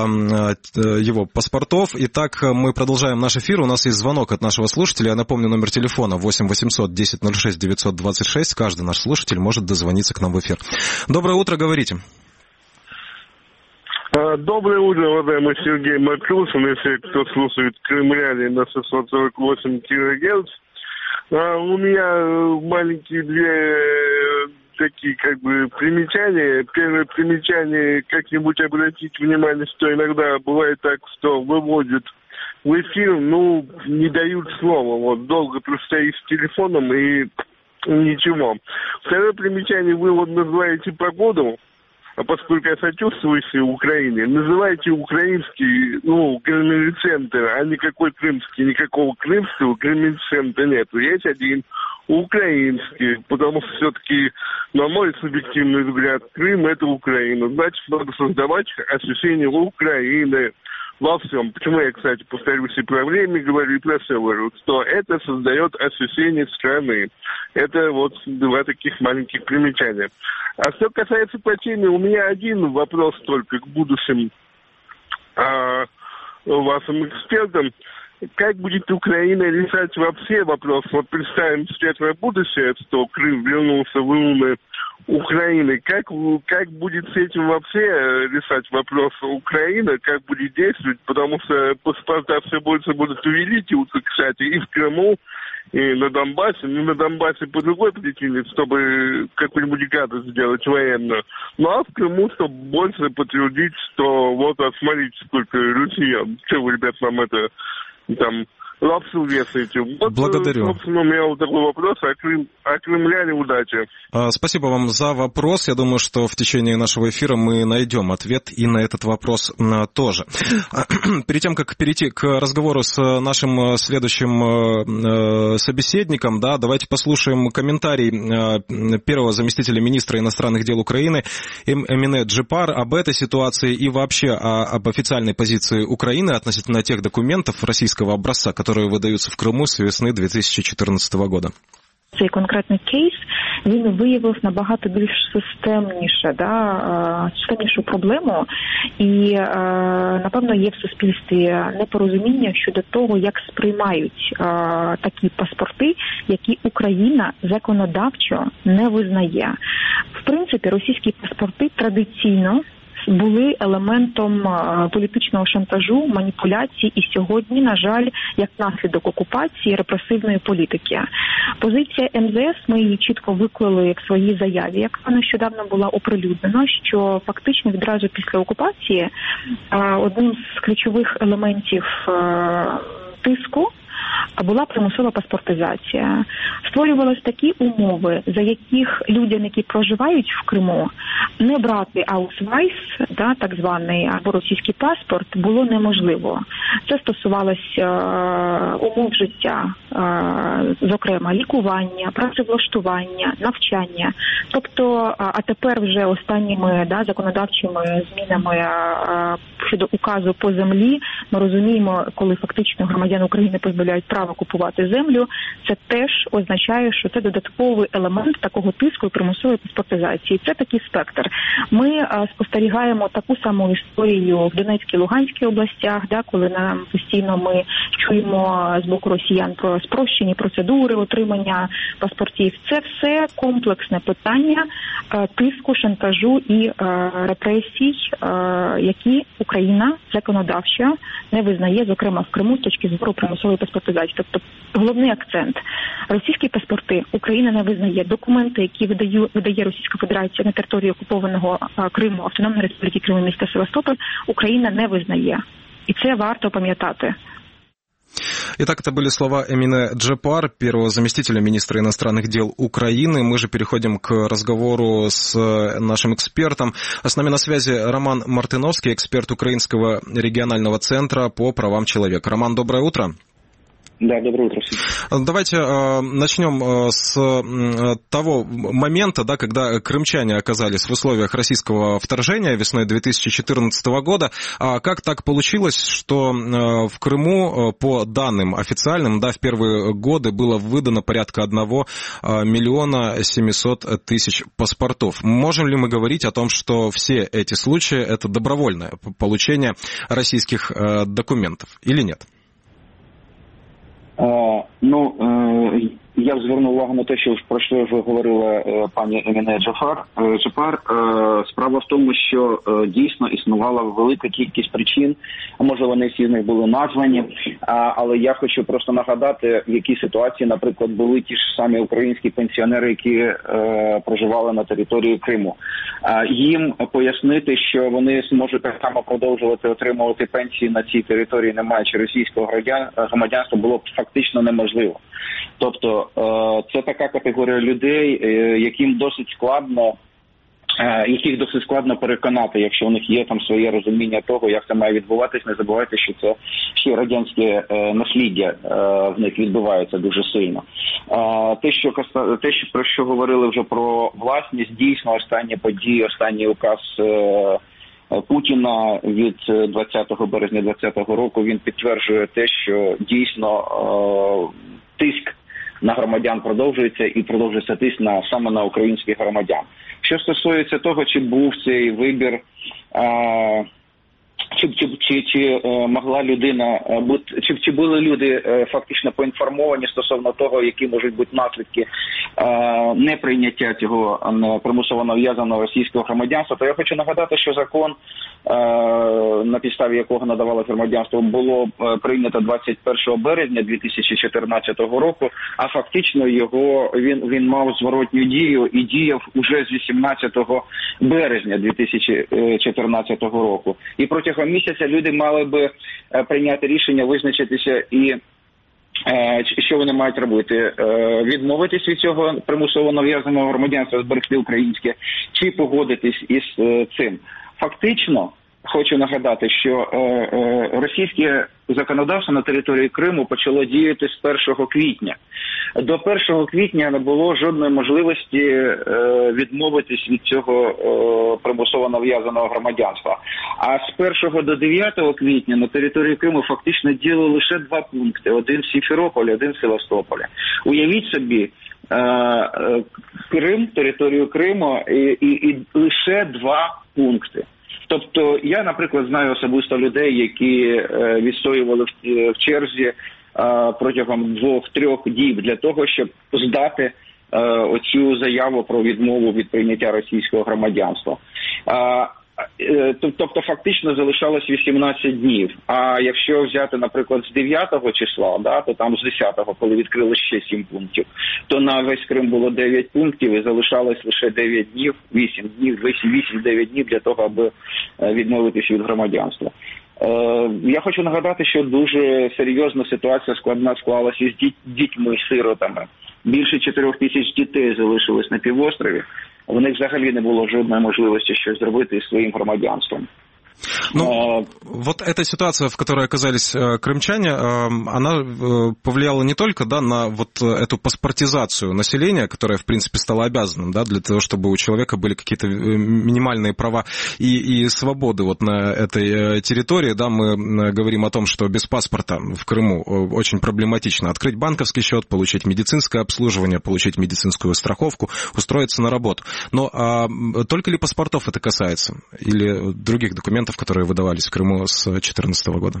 его паспортов. Итак, мы продолжаем наш эфир. У нас есть звонок от нашего слушателя. Я напомню, номер телефона восемь восемьсот десять ноль шесть девятьсот двадцать шесть. Каждый наш слушатель может дозвониться к нам в эфир. Доброе утро, говорите. Доброе утро, уважаемый Сергей Матрусин, если кто слушает Крым Реалии на шестьсот сорок восемь килогерц. У меня маленькие две такие как бы примечания. Первое примечание, как-нибудь обратить внимание, что иногда бывает так, что выводят в эфир, ну, не дают слова. Вот долго простоишь с телефоном и ничего. Второе примечание, вы вот называете погоду. А поскольку я сочувствующий Украине, называйте украинский, ну, крымский центр, а никакой крымский, никакого крымского крымский центра нету. Есть один украинский, потому что все-таки, на мой субъективный взгляд, Крым – это Украина. Значит, надо создавать ощущение Украины во всем. Почему я, кстати, повторюсь и про время говорю, и про все говорю, что это создает ощущение страны. Это вот два таких маленьких примечания. А что касается по теме, у меня один вопрос только к будущим а, вашим экспертам. Как будет Украина решать вообще вопрос? Вот представим светлое будущее, что Крым вернулся в руны Украины. Как, как будет с этим вообще решать вопрос Украины? Как будет действовать? Потому что паспорта все больше будут увеличиваться, кстати, и в Крыму, и на Донбассе. Ну, на Донбассе по другой причине, чтобы какую-нибудь гадость сделать военную. Ну, а в Крыму, чтобы больше подтвердить, что вот, а смотрите, сколько россиян. Что вы, ребят, нам это... там лапшу вешаете. Вот, благодарю. Собственно, у меня вот такой вопрос. А, Крым, а крымляне, удачи. Спасибо вам за вопрос. Я думаю, что в течение нашего эфира мы найдем ответ и на этот вопрос тоже. Перед тем, как перейти к разговору с нашим следующим собеседником, да, давайте послушаем комментарий первого заместителя министра иностранных дел Украины Эмине Джипар об этой ситуации и вообще об официальной позиции Украины относительно тех документов российского образца, которые видаються в Криму з весни дві тисячі чотирнадцятого року. Цей конкретний кейс, він виявив набагато більш системніше, да, системнішу проблему, і, напевно, є в суспільстві непорозуміння щодо того, як сприймають такі паспорти, які Україна законодавчо не визнає. В принципі, російські паспорти традиційно були елементом політичного шантажу, маніпуляцій і сьогодні, на жаль, як наслідок окупації, репресивної політики. Позиція ем зе ес, ми її чітко виклали в своїй заяві, яка нещодавно була оприлюднена, що фактично відразу після окупації одним з ключових елементів тиску була примусова паспортизація. Створювалися такі умови, за яких людям, які проживають в Криму, не брати аусвайс, да, так званий, або російський паспорт, було неможливо. Це стосувалося е, умов життя, е, зокрема, лікування, працевлаштування, навчання. Тобто, а тепер вже останніми, да, законодавчими змінами е, щодо указу по землі, ми розуміємо, коли фактично громадян України позбавляють права купувати землю, це теж означає, що це додатковий елемент такого тиску і примусової паспортизації. Це такий спектр. Ми а, спостерігаємо таку саму історію в Донецькій, Луганській областях, да, коли нам постійно ми чуємо з боку росіян про спрощені процедури отримання паспортів. Це все комплексне питання а, тиску, шантажу і а, репресій, а, які Україна законодавчо не визнає, зокрема в Криму, з точки зору примусової паспортизації. Тобто головний акцент. Російські паспорти Україна не визнає. Документи, які видає, видає Російська Федерація на території окупованого а, Криму, Автономної Республіки Крим і міста Севастополь, Україна не визнає. И це варто пам'ятати. Итак, это были слова Эмине Джипар, первого заместителя министра иностранных дел Украины. Мы же переходим к разговору с нашим экспертом. С нами на связи Роман Мартыновский, эксперт Украинского регионального центра по правам человека. Роман, доброе утро. Да, доброе утро. Давайте э, начнем э, с э, того момента, да, когда крымчане оказались в условиях российского вторжения весной две тысячи четырнадцатого года. А как так получилось, что э, в Крыму, э, по данным официальным, да, в первые годы было выдано порядка одного э, миллиона семисот тысяч паспортов? Можем ли мы говорить о том, что все эти случаи – это добровольное получение российских э, документов или нет? А, ну, э, Я звернув увагу на те, що про що вже говорила пані Еміне Джафар. Джафар. Справа в тому, що дійсно існувала велика кількість причин, а може вони всі з них були названі, але я хочу просто нагадати, в якій ситуації, наприклад, були ті ж самі українські пенсіонери, які проживали на території Криму. Їм пояснити, що вони зможуть так само продовжувати отримувати пенсії на цій території, не маючи російського громадянства, було б фактично неможливо. Тобто це така категорія людей, яким досить складно, яких досить складно переконати, якщо у них є там своє розуміння того, як це має відбуватись. Не забувайте, що це ще радянське насліддя в них відбувається дуже сильно. Те, що те, що про що говорили вже про власність, дійсно останні події, останній указ Путіна від двадцятого березня двадцятого року, він підтверджує те, що дійсно тиск на громадян продовжується і продовжується тиск на, саме на українських громадян. Що стосується того, чи був цей вибір, а, чи, чи, чи, чи могла людина бути, чи, чи були люди фактично поінформовані стосовно того, які можуть бути наслідки а, неприйняття цього примусово нав'язаного російського громадянства, то я хочу нагадати, що закон, а, на підставі якого надавалося громадянство, було прийнято двадцять першого березня дві тисячі чотирнадцятого року, а фактично його він, він мав зворотню дію і діяв уже з вісімнадцятого березня дві тисячі чотирнадцятого року. І протягом місяця люди мали би прийняти рішення, визначитися і що вони мають робити? Відмовитись від цього примусово нав'язаного громадянства, зберегти українське, чи погодитись із цим. Фактично, хочу нагадати, що російське законодавство на території Криму почало діяти з першого квітня. До першого квітня не було жодної можливості відмовитись від цього примусово нав'язаного громадянства. А з першого до дев'ятого квітня на території Криму фактично діяли лише два пункти. Один в Сімферополі, один в Севастополі. Уявіть собі, Крим, територію Криму і, і, і лише два пункти. Тобто я, наприклад, знаю особисто людей, які відстоювали в черзі протягом двох-трьох діб для того, щоб здати оцю заяву про відмову від прийняття російського громадянства. Тобто фактично залишалось вісімнадцять днів. А якщо взяти, наприклад, з дев'ятого числа, да, то там з десятого, коли відкрили ще сім пунктів, то на весь Крим було дев'ять пунктів і залишалось лише дев'ять днів, вісім днів, вісім-дев'ять днів для того, аби відмовитись від громадянства. Я хочу нагадати, що дуже серйозна ситуація складна склалася з дітьми-сиротами. Більше чотирьох тисяч дітей залишилось на півострові. У них взагалі не було жодної можливості щось зробити із своїм громадянством. Ну, а... вот эта ситуация, в которой оказались крымчане, она повлияла не только, да, на вот эту паспортизацию населения, которая, в принципе, стала обязанным, да, для того, чтобы у человека были какие-то минимальные права и, и свободы вот на этой территории, да, мы говорим о том, что без паспорта в Крыму очень проблематично открыть банковский счет, получить медицинское обслуживание, получить медицинскую страховку, устроиться на работу. Но а, только ли паспортов это касается или других документов, которые выдавались в Криму з дві тисячі чотирнадцятого року?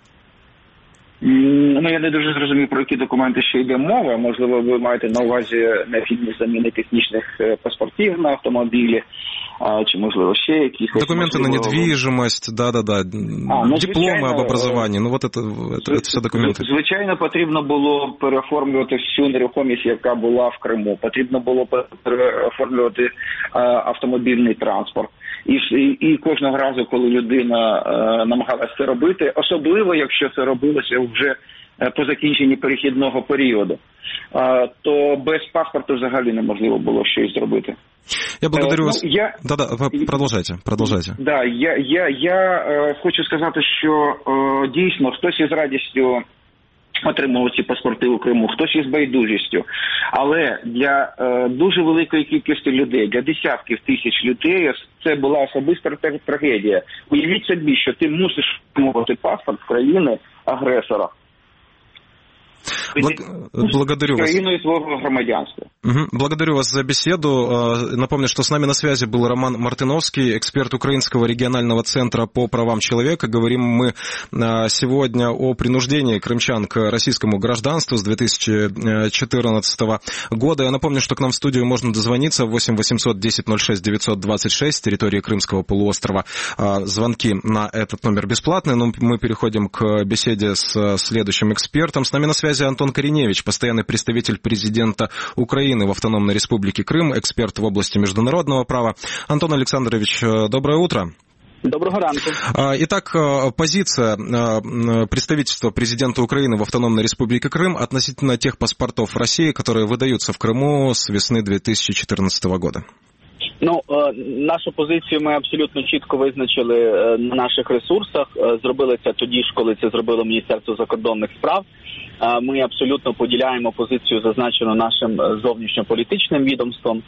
Ну, я не дуже зрозумів, про які документи ще йде мова. Можливо, ви маєте на увазі необхідність заміни технічних паспортів на автомобілі, а, чи, можливо, ще якісь... Документи можливо... на недвіжимость, да-да-да, а, ну, дипломи об образованні, ну, от це, це, це все документи. Звичайно, потрібно було переоформлювати всю нерухомість, яка була в Криму. Потрібно було переоформлювати а, автомобільний транспорт. І, і, і кожного разу, коли людина е, намагалася це робити, особливо, якщо це робилося вже е, по закінченні перехідного періоду, е, то без паспорту взагалі неможливо було щось зробити. Я благодарю вас. Е, ну, я... Да-да, продовжайте, продовжайте. Да, я, я, я е, хочу сказати, що е, дійсно хтось із радістю отримував ці паспорти у Криму, хтось із байдужістю. Але для е, дуже великої кількості людей, для десятків тисяч людей, це була особиста трагедія. Уявіть собі, що ти мусиш отримувати паспорт країни-агресора. Благодарю вас. Країною свого громадянства. Угу. Благодарю вас за беседу. Напомню, что с нами на связи был Роман Мартыновский, эксперт Украинского регионального центра по правам человека. Говорим мы сегодня о принуждении крымчан к российскому гражданству с две тысячи четырнадцатого года. Я напомню, что к нам в студию можно дозвониться восемь восемьсот десять ноль шесть девятьсот двадцать шесть с территории Крымского полуострова. Звонки на этот номер бесплатные, но мы переходим к беседе с следующим экспертом. С нами на связи Антон Кореневич, постоянный представитель президента Украины в Автономной Республике Крым, эксперт в области международного права. Антон Александрович, доброе утро. Доброго ранку. Итак, позиция представительства президента Украины в Автономной Республике Крым относительно тех паспортов России, которые выдаются в Крыму с весны две тысячи четырнадцатого года. Ну, нашу позицію ми абсолютно чітко визначили на наших ресурсах. Зробили це тоді ж, коли це зробило Міністерство закордонних справ. Ми абсолютно поділяємо позицію, зазначену нашим зовнішньополітичним відомством.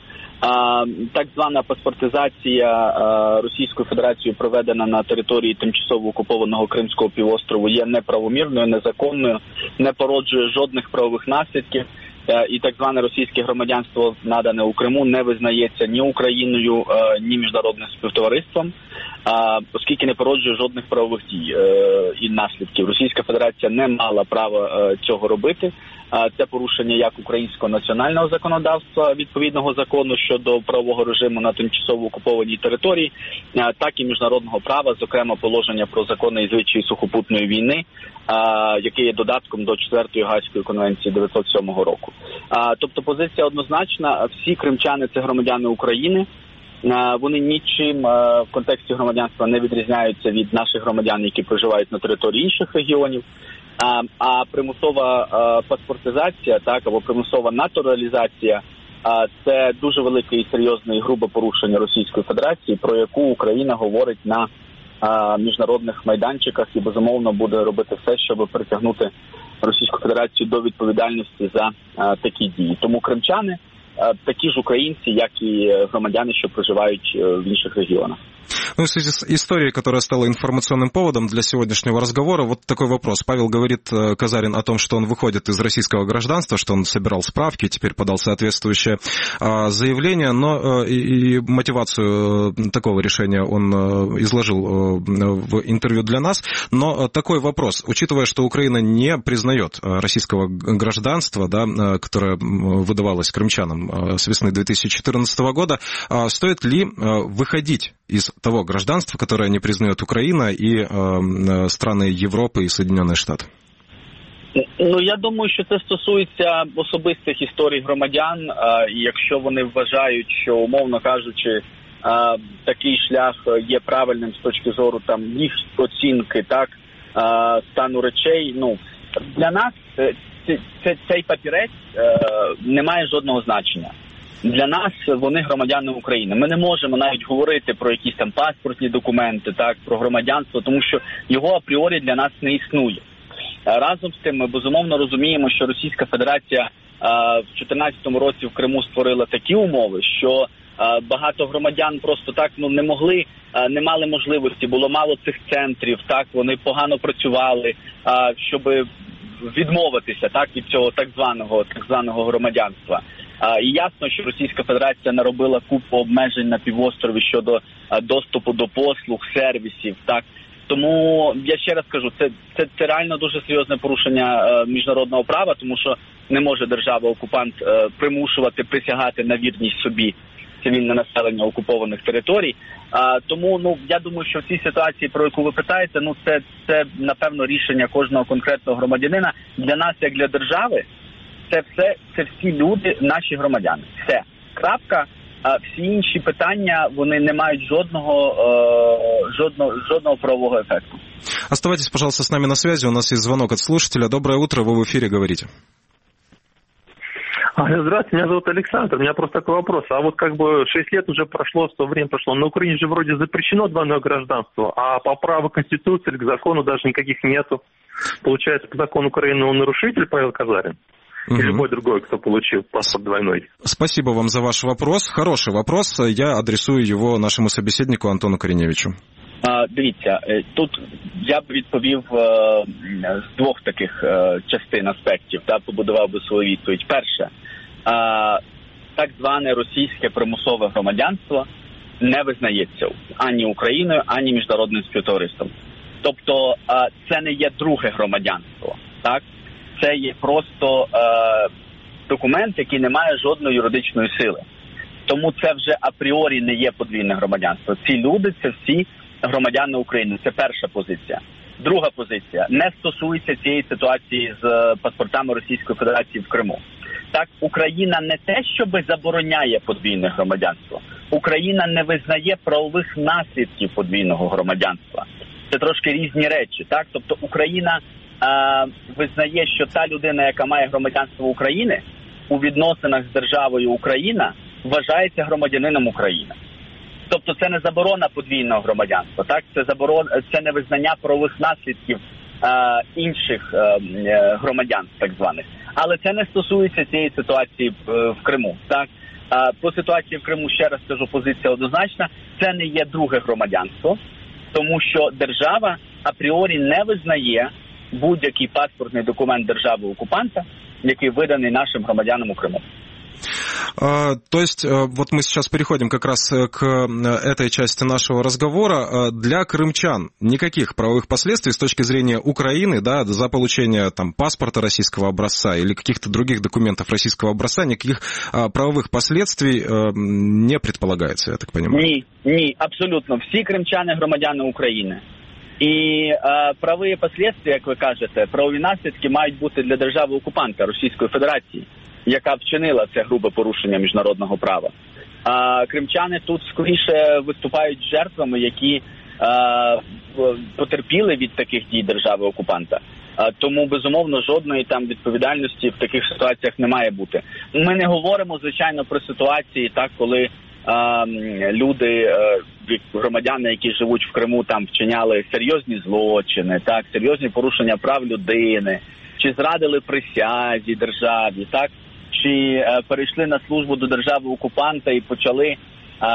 Так звана паспортизація Російською Федерацією, проведена на території тимчасово окупованого Кримського півострову, є неправомірною, незаконною, не породжує жодних правових наслідків. І так зване російське громадянство, надане у Криму, не визнається ні Україною, ні міжнародним співтовариством, оскільки не породжує жодних правових дій і наслідків. Російська Федерація не мала права цього робити. Це порушення як українського національного законодавства, відповідного закону щодо правового режиму на тимчасово окупованій території, так і міжнародного права, зокрема положення про закони і звичаї сухопутної війни, яке є додатком до четвертої Гаазької конвенції дев'ятсот сьомого року. Тобто позиція однозначна, всі кримчани – це громадяни України. Вони нічим в контексті громадянства не відрізняються від наших громадян, які проживають на території інших регіонів. А, а примусова а, паспортизація, так, або примусова натуралізація а, – це дуже велике і серйозне і грубе порушення Російської Федерації, про яку Україна говорить на а, міжнародних майданчиках і, безумовно, буде робити все, щоб притягнути Російську Федерацію до відповідальності за а, такі дії. Тому кримчани а, такі ж українці, як і громадяни, що проживають в інших регіонах. Ну, в связи с историей, которая стала информационным поводом для сегодняшнего разговора, вот такой вопрос. Павел говорит, Казарин, о том, что он выходит из российского гражданства, что он собирал справки, теперь подал соответствующее заявление, но и, и мотивацию такого решения он изложил в интервью для нас. Но такой вопрос, учитывая, что Украина не признает российского гражданства, да, которое выдавалось крымчанам с весны две тысячи четырнадцатого года, стоит ли выходить из того гражданства, которое не признает Украина и э, страны Європи і Соединені Штати? Ну, я думаю, що це стосується особистих історій громадян. Е, і якщо вони вважають, що, умовно кажучи, е, такий шлях є правильним з точки зору там їх оцінки, так, е, стану речей, ну, для нас це, це, цей папірець е, не має жодного значення. Для нас вони громадяни України. Ми не можемо навіть говорити про якісь там паспортні документи, так, про громадянство, тому що його апріорі для нас не існує. Разом з тим ми безумовно розуміємо, що Російська Федерація а, в чотирнадцятому році в Криму створила такі умови, що а, багато громадян просто так ну не могли, а, не мали можливості, було мало цих центрів, так, вони погано працювали, а, щоб відмовитися, так, від цього так званого так званого громадянства. А, і ясно, що Російська Федерація наробила купу обмежень на півострові щодо а, доступу до послуг, сервісів, так. Тому я ще раз кажу, це це, це реально дуже серйозне порушення е, міжнародного права, тому що не може держава-окупант е, примушувати присягати на вірність собі цивільне населення окупованих територій. А, тому ну я думаю, що в цій ситуації, про яку ви питаєте, ну це це напевно рішення кожного конкретного громадянина. Для нас, як для держави, це все це всі люди, наші громадяни. Все. Крапка. А всі інші питання, вони не мають жодного, э, жодного, жодного правового эффекта. Оставайтесь, пожалуйста, с нами на связи. У нас есть звонок от слушателя. Доброе утро, вы в эфире, говорите. Здравствуйте, меня зовут Александр. У меня просто такой вопрос. А вот как бы шесть лет уже прошло, сто время прошло. На Украине же вроде запрещено двойное гражданство, а по праву Конституции или к закону даже никаких нету. Получается, по закону Украины он нарушитель, Павел Казарин? И угу. любой другой, кто получил паспорт двойной. Спасибо вам за ваш вопрос. Хороший вопрос. Я адресую его нашему собеседнику Антону Кореневичу. А, дивіться, тут я б відповів е, з двох таких е, частин аспектів, та побудував би свою відповідь. Перше, е, так зване російське примусове громадянство не визнається ані Україною, ані міжнародним співтовариством. Тобто е, це не є друге громадянство, так? Це є просто е, документ, який не має жодної юридичної сили. Тому це вже апріорі не є подвійне громадянство. Ці люди – це всі громадяни України. Це перша позиція. Друга позиція. Не стосується цієї ситуації з паспортами Російської Федерації в Криму. Так, Україна не те, щоби забороняє подвійне громадянство. Україна не визнає правових наслідків подвійного громадянства. Це трошки різні речі. Так? Тобто Україна е, визнає, що та людина, яка має громадянство України, у відносинах з державою Україна вважається громадянином України. Тобто це не заборона подвійного громадянства, так? Це заборон, це не визнання правових наслідків е, інших е, громадян, так званих. Але це не стосується цієї ситуації в, в Криму, так? Е, по ситуації в Криму, ще раз кажу, позиція однозначна, це не є друге громадянство, тому що держава апріорі не визнає будь-який паспортний документ держави-оккупанта, який виданий нашим громадянам у Криму. То есть, вот мы сейчас переходим как раз к этой части нашего разговора. Для крымчан никаких правовых последствий с точки зрения Украины, да, за получение там паспорта российского образца или каких-то других документов российского образца, никаких правовых последствий не предполагается, я так понимаю? Ні, ні, абсолютно. Всі кримчани громадяни України. І е, правові последствия, як ви кажете, правові наслідки мають бути для держави-окупанта Російської Федерації, яка вчинила це грубе порушення міжнародного права. А кримчани тут скоріше виступають жертвами, які е, потерпіли від таких дій держави-окупанта. А, тому, безумовно, жодної там відповідальності в таких ситуаціях не має бути. Ми не говоримо, звичайно, про ситуації, так, коли е, люди, е, громадяни, які живуть в Криму, там вчиняли серйозні злочини, так, серйозні порушення прав людини, чи зрадили присязі державі, так, чи е, перейшли на службу до держави-окупанта і почали, е,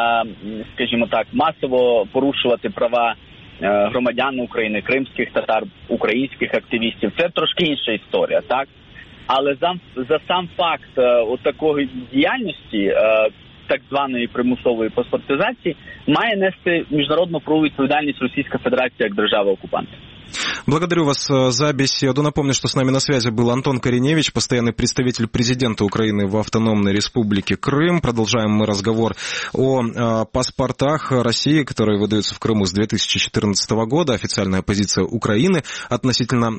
скажімо так, масово порушувати права е, громадян України, кримських татар, українських активістів. Це трошки інша історія, так? Але за, за сам факт е, от такої діяльності, е, так званої примусової паспортизації, має нести міжнародну правову відповідальність Російська Федерація як держава-оккупант. Благодарю вас за беседу. Напомню, что с нами на связи был Антон Кореневич, постоянный представитель президента Украины в Автономной Республике Крым. Продолжаем мы разговор о паспортах России, которые выдаются в Крыму с две тысячи четырнадцатого года. Официальная позиция Украины относительно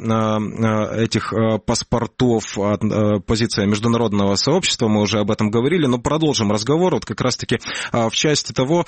этих паспортов, позиция международного сообщества, мы уже об этом говорили, но продолжим разговор вот как раз-таки в части того,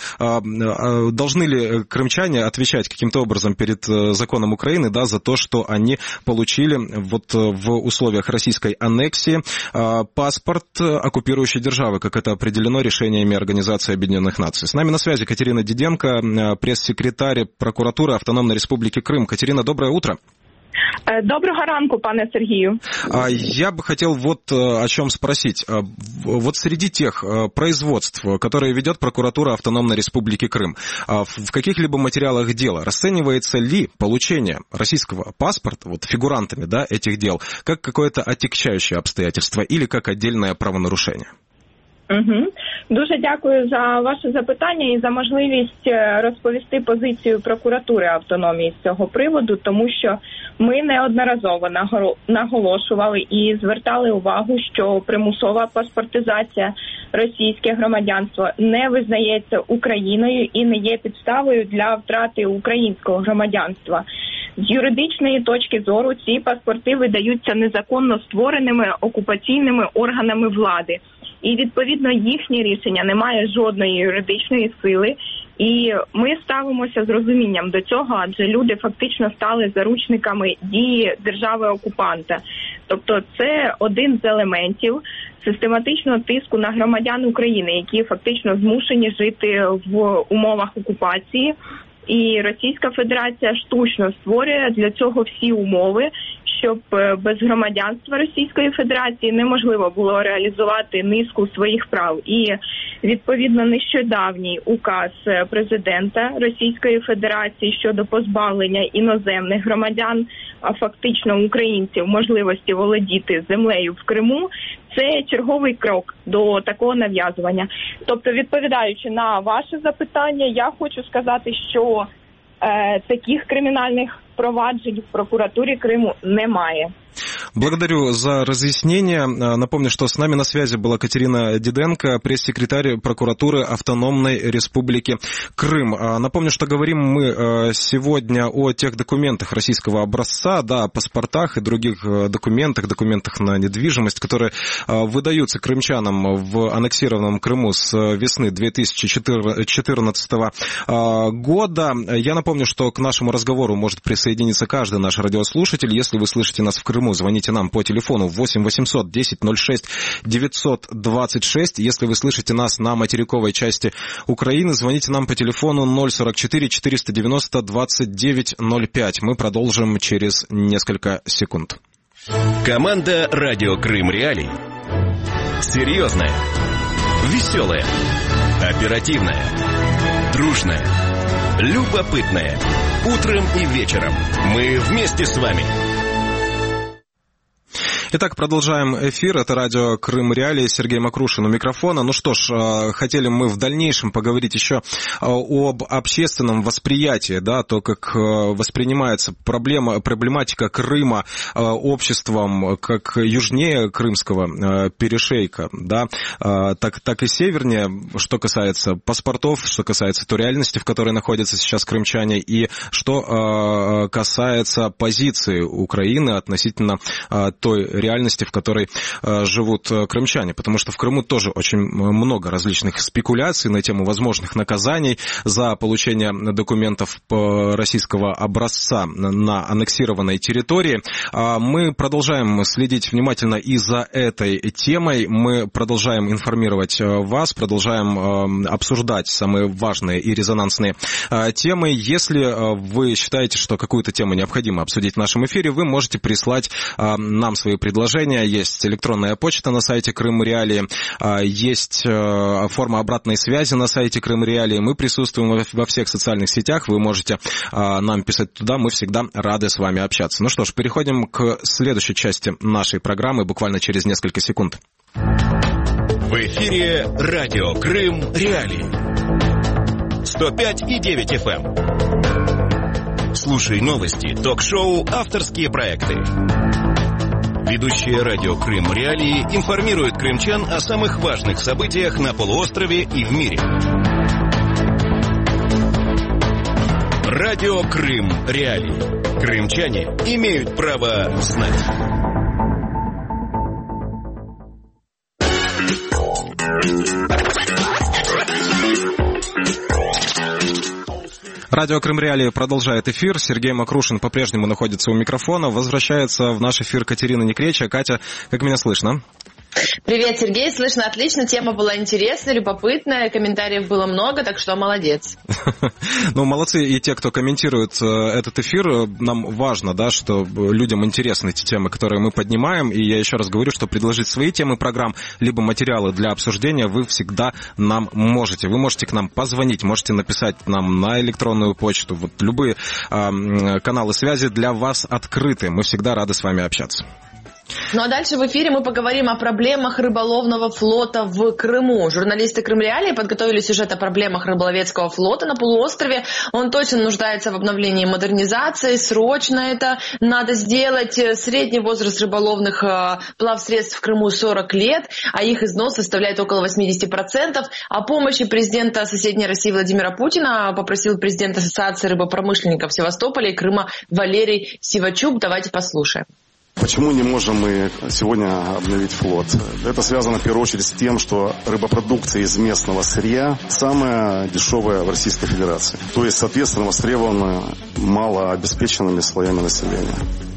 должны ли крымчане отвечать каким-то образом перед законом Украины, да, за то, что они получили вот в условиях российской аннексии паспорт оккупирующей державы, как это определено решениями Организации Объединенных Наций. С нами на связи Катерина Диденко, пресс-секретарь прокуратуры Автономной Республики Крым. Катерина, доброе утро. Доброго ранку, пане Сергію. Я бы хотел вот о чем спросить. Вот среди тех производств, которые ведет прокуратура Автономной Республики Крым, в каких-либо материалах дела расценивается ли получение российского паспорта вот фигурантами, да, этих дел как какое-то отягчающее обстоятельство или как отдельное правонарушение? Угу. Дуже дякую за ваше запитання і за можливість розповісти позицію прокуратури автономії з цього приводу, тому що ми неодноразово наголошували і звертали увагу, що примусова паспортизація російське громадянство не визнається Україною і не є підставою для втрати українського громадянства. З юридичної точки зору ці паспорти видаються незаконно створеними окупаційними органами влади. І, відповідно, їхнє рішення не має жодної юридичної сили. І ми ставимося з розумінням до цього, адже люди фактично стали заручниками дії держави-окупанта. Тобто це один з елементів систематичного тиску на громадян України, які фактично змушені жити в умовах окупації. І Російська Федерація штучно створює для цього всі умови, щоб без громадянства Російської Федерації неможливо було реалізувати низку своїх прав. І, відповідно, нещодавній указ президента Російської Федерації щодо позбавлення іноземних громадян, а фактично українців, можливості володіти землею в Криму, це черговий крок до такого нав'язування. Тобто, відповідаючи на ваше запитання, я хочу сказати, що е, таких кримінальних проваджень в прокуратуре Крыма немає. Благодарю за разъяснение. Напомню, что с нами на связи была Катерина Диденко, пресс-секретарь прокуратуры Автономной Республики Крым. Напомню, что говорим мы сегодня о тех документах российского образца, да, о паспортах и других документах, документах на недвижимость, которые выдаются крымчанам в аннексированном Крыму с весны две тысячи четырнадцатого года. Я напомню, что к нашему разговору может присоединиться каждый наш радиослушатель. Если вы слышите нас в Крыму, звоните нам по телефону восемь восемьсот десять ноль шесть девятьсот двадцать шесть. Если вы слышите нас на материковой части Украины, звоните нам по телефону ноль сорок четыре четыреста девяносто двадцать девять ноль пять. Мы продолжим через несколько секунд. Команда «Радио Крым Реалии». Серьезная, веселая, оперативная, дружная, любопытная. Утром и вечером мы вместе с вами. Итак, продолжаем эфир. Это радио Крым Реалии. Сергей Макрушин у микрофона. Ну что ж, хотели мы в дальнейшем поговорить еще об общественном восприятии, да, то, как воспринимается проблема, проблематика Крыма обществом, как южнее крымского перешейка, да, так, так и севернее, что касается паспортов, что касается той реальности, в которой находятся сейчас крымчане, и что касается позиции Украины относительно той реальности, в которой э, живут э, крымчане, потому что в Крыму тоже очень много различных спекуляций на тему возможных наказаний за получение документов российского образца на аннексированной территории. А мы продолжаем следить внимательно и за этой темой, мы продолжаем информировать вас, продолжаем э, обсуждать самые важные и резонансные э, темы. Если э, вы считаете, что какую-то тему необходимо обсудить в нашем эфире, вы можете прислать э, нам свои предложения. Есть электронная почта на сайте Крым Реалии, есть форма обратной связи на сайте Крым Реалии. Мы присутствуем во всех социальных сетях, вы можете нам писать туда, мы всегда рады с вами общаться. Ну что ж, переходим к следующей части нашей программы буквально через несколько секунд. В эфире радио Крым Реалии. сто пять и девять эф эм. Слушай новости, ток-шоу, авторские проекты. Ведущие радио Крым Реалии информируют крымчан о самых важных событиях на полуострове и в мире. Радио Крым Реалии. Крымчане имеют право знать. Радио Крым Реалии продолжает эфир. Сергей Макрушин по-прежнему находится у микрофона. Возвращается в наш эфир Катерина Некреча. Катя, как меня слышно? Привет, Сергей. Слышно отлично. Тема была интересная, любопытная. Комментариев было много, так что молодец. Ну, молодцы и те, кто комментирует этот эфир. Нам важно, да, что людям интересны эти темы, которые мы поднимаем. И я еще раз говорю, что предложить свои темы программ, либо материалы для обсуждения вы всегда нам можете. Вы можете к нам позвонить, можете написать нам на электронную почту. Вот любые э, каналы связи для вас открыты. Мы всегда рады с вами общаться. Ну а дальше в эфире мы поговорим о проблемах рыболовного флота в Крыму. Журналисты Крым Реалии подготовили сюжет о проблемах рыболовецкого флота на полуострове. Он точно нуждается в обновлении и модернизации. Срочно это надо сделать. Средний возраст рыболовных плавсредств в Крыму сорок лет, а их износ составляет около восемьдесят процентов. О помощи президента соседней России Владимира Путина попросил президент Ассоциации рыбопромышленников Севастополя и Крыма Валерий Сивачук. Давайте послушаем. Почему не можем мы сегодня обновить флот? Это связано в первую очередь с тем, что рыбопродукция из местного сырья самая дешевая в Российской Федерации. То есть, соответственно, востребована малообеспеченными слоями населения.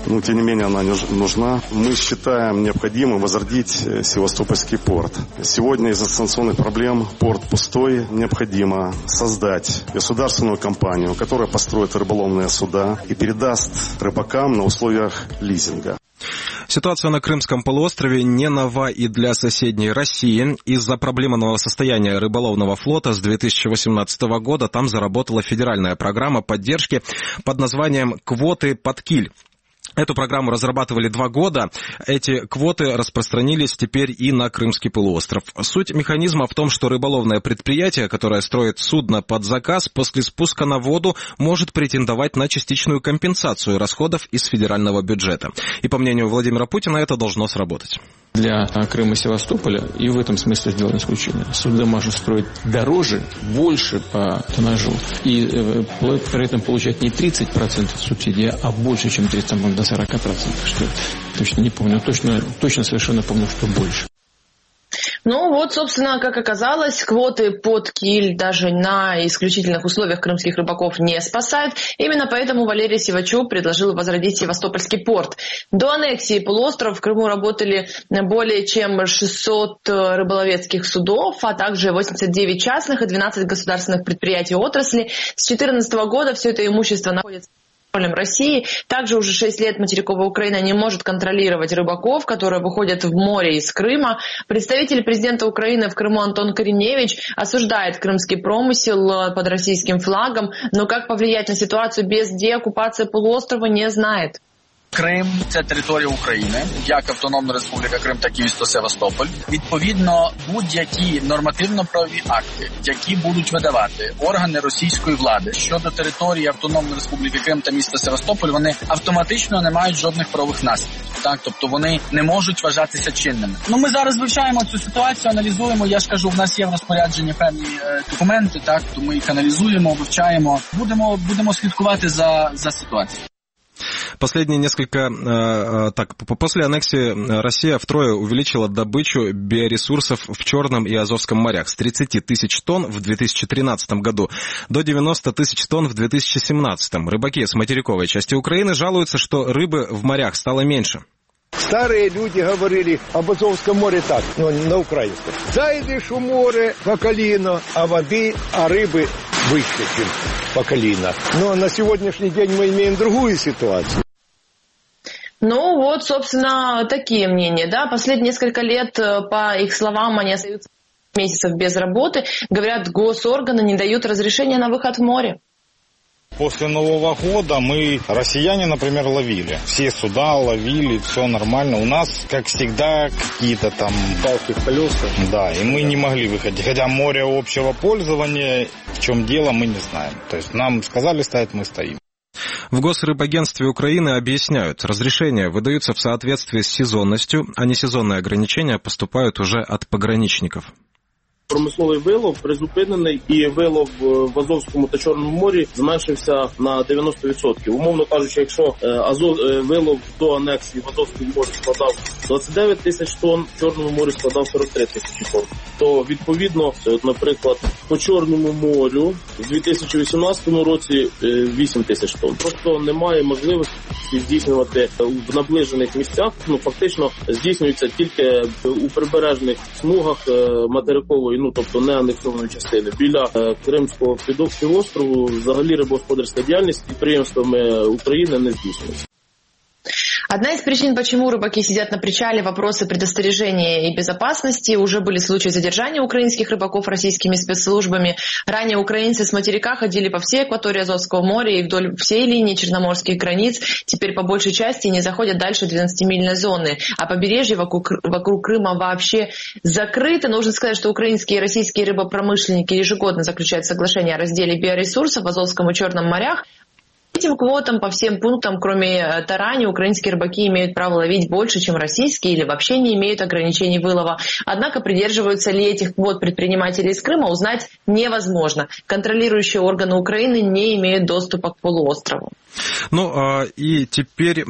но тем не менее она нужна. Мы считаем необходимым возродить Севастопольский порт. Сегодня из-за санкционных проблем порт пустой. Необходимо создать государственную компанию, которая построит рыболовные суда и передаст рыбакам на условиях лизинга. Ситуация на Крымском полуострове не нова и для соседней России. Из-за проблемного состояния рыболовного флота с две тысячи восемнадцатого года там заработала федеральная программа поддержки под названием «Квоты под киль». Эту программу разрабатывали два года. Эти квоты распространились теперь и на Крымский полуостров. Суть механизма в том, что рыболовное предприятие, которое строит судно под заказ, после спуска на воду может претендовать на частичную компенсацию расходов из федерального бюджета. И по мнению Владимира Путина, это должно сработать. Для Крыма и Севастополя и в этом смысле сделано исключение. Суда можно строить дороже, больше по тоннажу. И э, при этом получать не тридцать процентов субсидий, а больше, чем тридцать, там, до сорок процентов. Что точно не помню. Точно, точно совершенно помню, что больше. Ну вот, собственно, как оказалось, квоты под киль даже на исключительных условиях крымских рыбаков не спасают. Именно поэтому Валерий Сивачук предложил возродить Севастопольский порт. До аннексии полуострова в Крыму работали более чем шестьсот рыболовецких судов, а также восемьдесят девять частных и двенадцать государственных предприятий отрасли. С две тысячи четырнадцатого года все это имущество находится России. Также уже шесть лет материковая Украина не может контролировать рыбаков, которые выходят в море из Крыма. Представитель президента Украины в Крыму Антон Кореневич осуждает крымский промысел под российским флагом, но как повлиять на ситуацию без деоккупации полуострова, не знает. Крим – це територія України, як Автономна Республіка Крим, так і місто Севастополь. Відповідно, будь-які нормативно-правові акти, які будуть видавати органи російської влади щодо території Автономної Республіки Крим та міста Севастополь, вони автоматично не мають жодних правових наслідків. Так, тобто вони не можуть вважатися чинними. Ну, ми зараз вивчаємо цю ситуацію, аналізуємо. Я ж кажу, в нас є в розпорядженні певні е, документи, так, то ми їх аналізуємо, вивчаємо. Будемо, будемо слідкувати за, за ситуацією. Последние несколько... Так, после аннексии Россия втрое увеличила добычу биоресурсов в Черном и Азовском морях с тридцати тысяч тонн в две тысячи тринадцатом году до девяноста тысяч тонн в две тысячи семнадцатом. Рыбаки с материковой части Украины жалуются, что рыбы в морях стало меньше. Старые люди говорили об Азовском море так, ну, на украинском. Зайдешь в море по колено, а воды, а рыбы выше, чем по колено. Но на сегодняшний день мы имеем другую ситуацию. Ну вот, собственно, такие мнения, да. Последние несколько лет, по их словам, они остаются месяцев без работы. Говорят, госорганы не дают разрешения на выход в море. После Нового года мы, россияне, например, ловили. Все суда ловили, все нормально. У нас, как всегда, какие-то там... палки в колеса. Да, и мы не могли выходить. Хотя море общего пользования, в чем дело, мы не знаем. То есть нам сказали стоять, мы стоим. В Госрыбагентстве Украины объясняют, разрешения выдаются в соответствии с сезонностью, а несезонные ограничения поступают уже от пограничников. Промисловий вилов призупинений і вилов в Азовському та Чорному морі зменшився на дев'яносто відсотків. Умовно кажучи, якщо Азов, вилов до анексії в Азовському морі складав двадцять дев'ять тисяч тонн, в Чорному морі складав сорок три тисячі тонн. То відповідно, от, наприклад, по Чорному морю в дві тисячі вісімнадцятому році вісім тисяч тонн. Просто немає можливості здійснювати в наближених місцях. Ну, фактично здійснюється тільки у прибережних смугах материкової, ну, тобто не анексованої частини. Біля е, Кримського півострову взагалі рибогосподарська діяльність підприємствами України не здійснюється. Одна из причин, почему рыбаки сидят на причале, вопросы предостережения и безопасности. Уже были случаи задержания украинских рыбаков российскими спецслужбами. Ранее украинцы с материка ходили по всей акватории Азовского моря и вдоль всей линии черноморских границ. Теперь по большей части не заходят дальше двенадцатимильной зоны. А побережье вокруг, вокруг Крыма вообще закрыто. Нужно сказать, что украинские и российские рыбопромышленники ежегодно заключают соглашение о разделе биоресурсов в Азовском и Черном морях. Этим квотам по всем пунктам, кроме тарани, украинские рыбаки имеют право ловить больше, чем российские, или вообще не имеют ограничений вылова. Однако придерживаются ли этих квот предприниматели из Крыма, узнать невозможно. Контролирующие органы Украины не имеют доступа к полуострову. Ну и теперь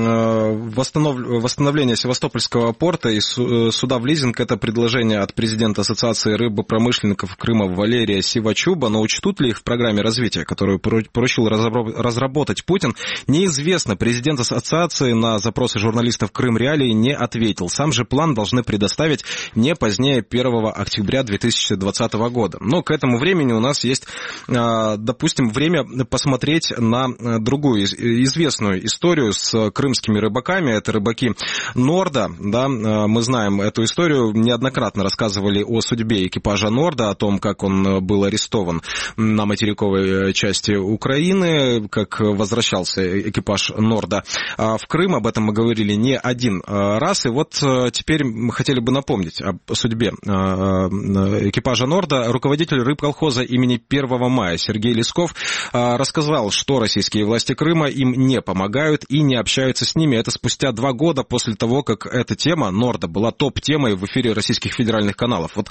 восстановление Севастопольского порта и суда в лизинг – это предложение от президента Ассоциации рыбопромышленников Крыма Валерия Сивачуба. Но учтут ли их в программе развития, которую поручил разработать разработать Путин, неизвестно. Президент ассоциации на запросы журналистов Крым Реалии не ответил. Сам же план должны предоставить не позднее первого октября две тысячи двадцатого года. Но к этому времени у нас есть, допустим, время посмотреть на другую известную историю с крымскими рыбаками. Это рыбаки Норда. Да, мы знаем эту историю, неоднократно рассказывали о судьбе экипажа Норда, о том, как он был арестован на материковой части Украины, как возвращался экипаж Норда в Крым. Об этом мы говорили не один раз. И вот теперь мы хотели бы напомнить об судьбе экипажа Норда. Руководитель рыбколхоза имени первого мая Сергей Лесков рассказал, что российские власти Крыма им не помогают и не общаются с ними. Это спустя два года после того, как эта тема Норда была топ-темой в эфире российских федеральных каналов. Вот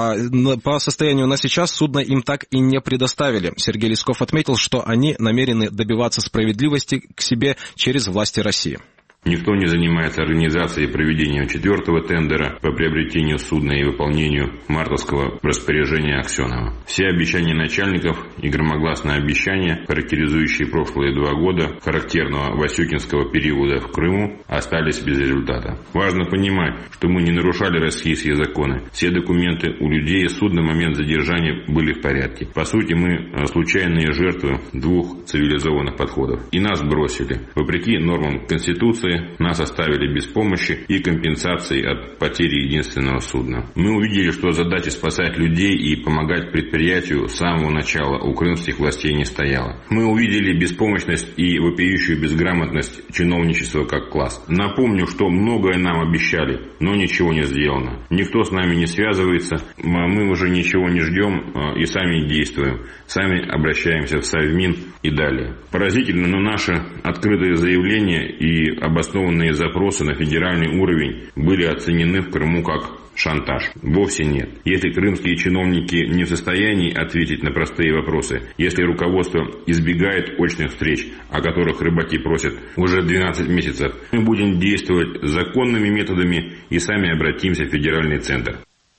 по состоянию на сейчас судно им так и не предоставили. Сергей Лесков отметил, что они намерены добиваться справедливости к себе через власти России. Никто не занимается организацией и проведением четвертого тендера по приобретению судна и выполнению мартовского распоряжения Аксенова. Все обещания начальников и громогласные обещания, характеризующие прошлые два года характерного васюкинского периода в Крыму, остались без результата. Важно понимать, что мы не нарушали российские законы. Все документы у людей и судна в момент задержания были в порядке. По сути, мы случайные жертвы двух цивилизованных подходов. И нас бросили. Вопреки нормам Конституции, нас оставили без помощи и компенсации от потери единственного судна. Мы увидели, что задача спасать людей и помогать предприятию с самого начала у крымских властей не стояла. Мы увидели беспомощность и вопиющую безграмотность чиновничества как класс. Напомню, что многое нам обещали, но ничего не сделано. Никто с нами не связывается, мы уже ничего не ждем и сами действуем. Сами обращаемся в Совмин и далее. Поразительно, но наши открытые заявления и обоснованные запросы на федеральный уровень были оценены в Крыму как шантаж. Вовсе нет. Если крымские чиновники не в состоянии ответить на простые вопросы, если руководство избегает очных встреч, о которых рыбаки просят уже двенадцать месяцев, мы будем действовать законными методами и сами обратимся в федеральный центр.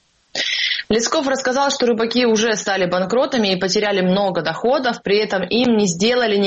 Лесков рассказал, что рыбаки уже стали банкротами и потеряли много доходов, при этом им не сделали